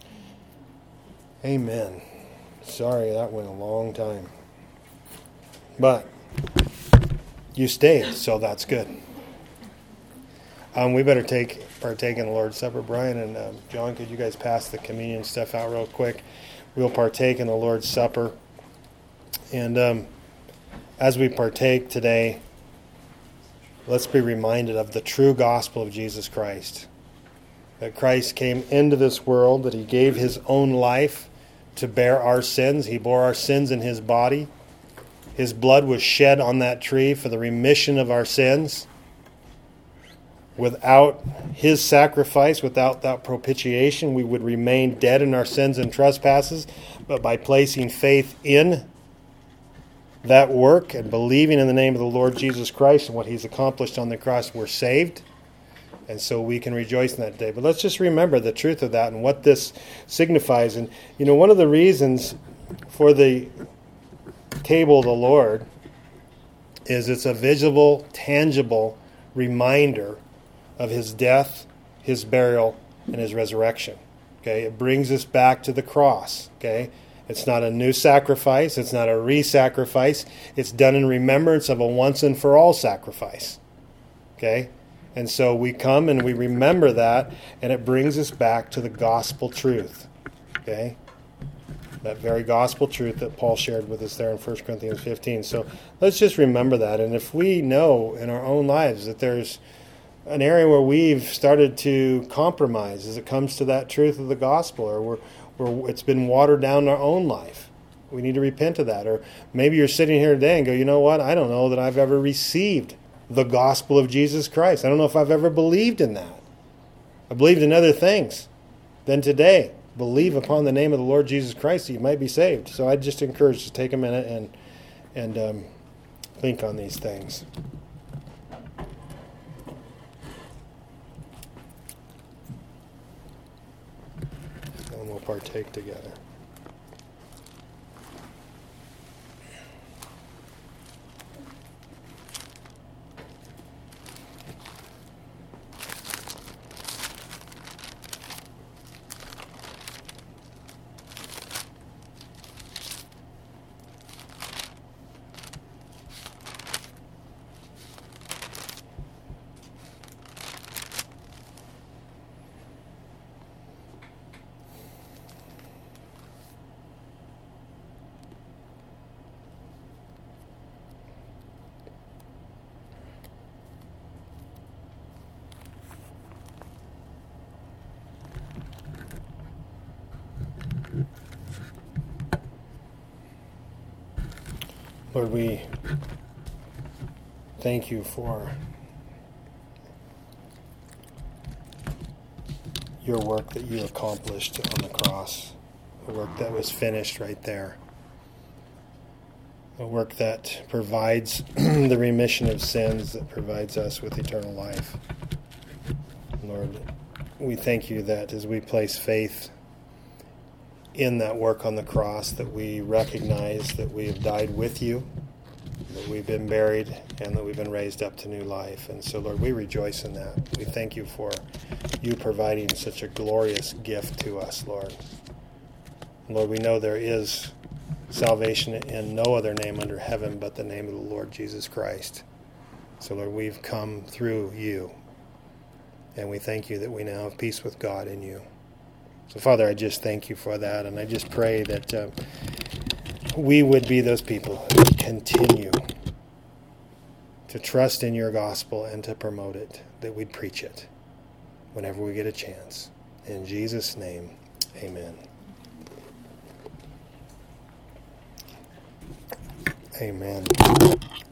Amen. Sorry, that went a long time. But you stayed, so that's good. Um, we better take partake in the Lord's Supper. Brian and um, John, could you guys pass the communion stuff out real quick? We'll partake in the Lord's Supper. And um, as we partake today, let's be reminded of the true gospel of Jesus Christ. That Christ came into this world, that he gave his own life to bear our sins. He bore our sins in his body. His blood was shed on that tree for the remission of our sins. Without his sacrifice, without that propitiation, we would remain dead in our sins and trespasses. But by placing faith in that work and believing in the name of the Lord Jesus Christ and what he's accomplished on the cross, we're saved. And so we can rejoice in that day. But let's just remember the truth of that and what this signifies. And, you know, one of the reasons for the table of the Lord is it's a visible, tangible reminder of his death, his burial, and his resurrection. Okay, it brings us back to the cross. Okay, it's not a new sacrifice. It's not a re-sacrifice. It's done in remembrance of a once and for all sacrifice. Okay, and so we come and we remember that, and it brings us back to the gospel truth. Okay, that very gospel truth that Paul shared with us there in First Corinthians fifteen. So let's just remember that. And if we know in our own lives that there's an area where we've started to compromise as it comes to that truth of the gospel, or we're, we're, it's been watered down in our own life, we need to repent of that. Or maybe you're sitting here today and go, you know what, I don't know that I've ever received the gospel of Jesus Christ. I don't know if I've ever believed in that. I believed in other things. Then today, believe upon the name of the Lord Jesus Christ that you might be saved. So I just encourage you to take a minute and, and um, think on these things. And we'll partake together. Lord, we thank you for your work that you accomplished on the cross, a work that was finished right there, a work that provides the remission of sins, that provides us with eternal life. Lord, we thank you that as we place faith in that work on the cross, that we recognize that we have died with you, that we've been buried, and that we've been raised up to new life. And so, Lord, we rejoice in that. We thank you for you providing such a glorious gift to us, Lord. Lord, we know there is salvation in no other name under heaven but the name of the Lord Jesus Christ. So, Lord, we've come through you, and we thank you that we now have peace with God in you. So, Father, I just thank you for that, and I just pray that uh, we would be those people who continue to trust in your gospel and to promote it, that we'd preach it whenever we get a chance. In Jesus' name, amen. Amen.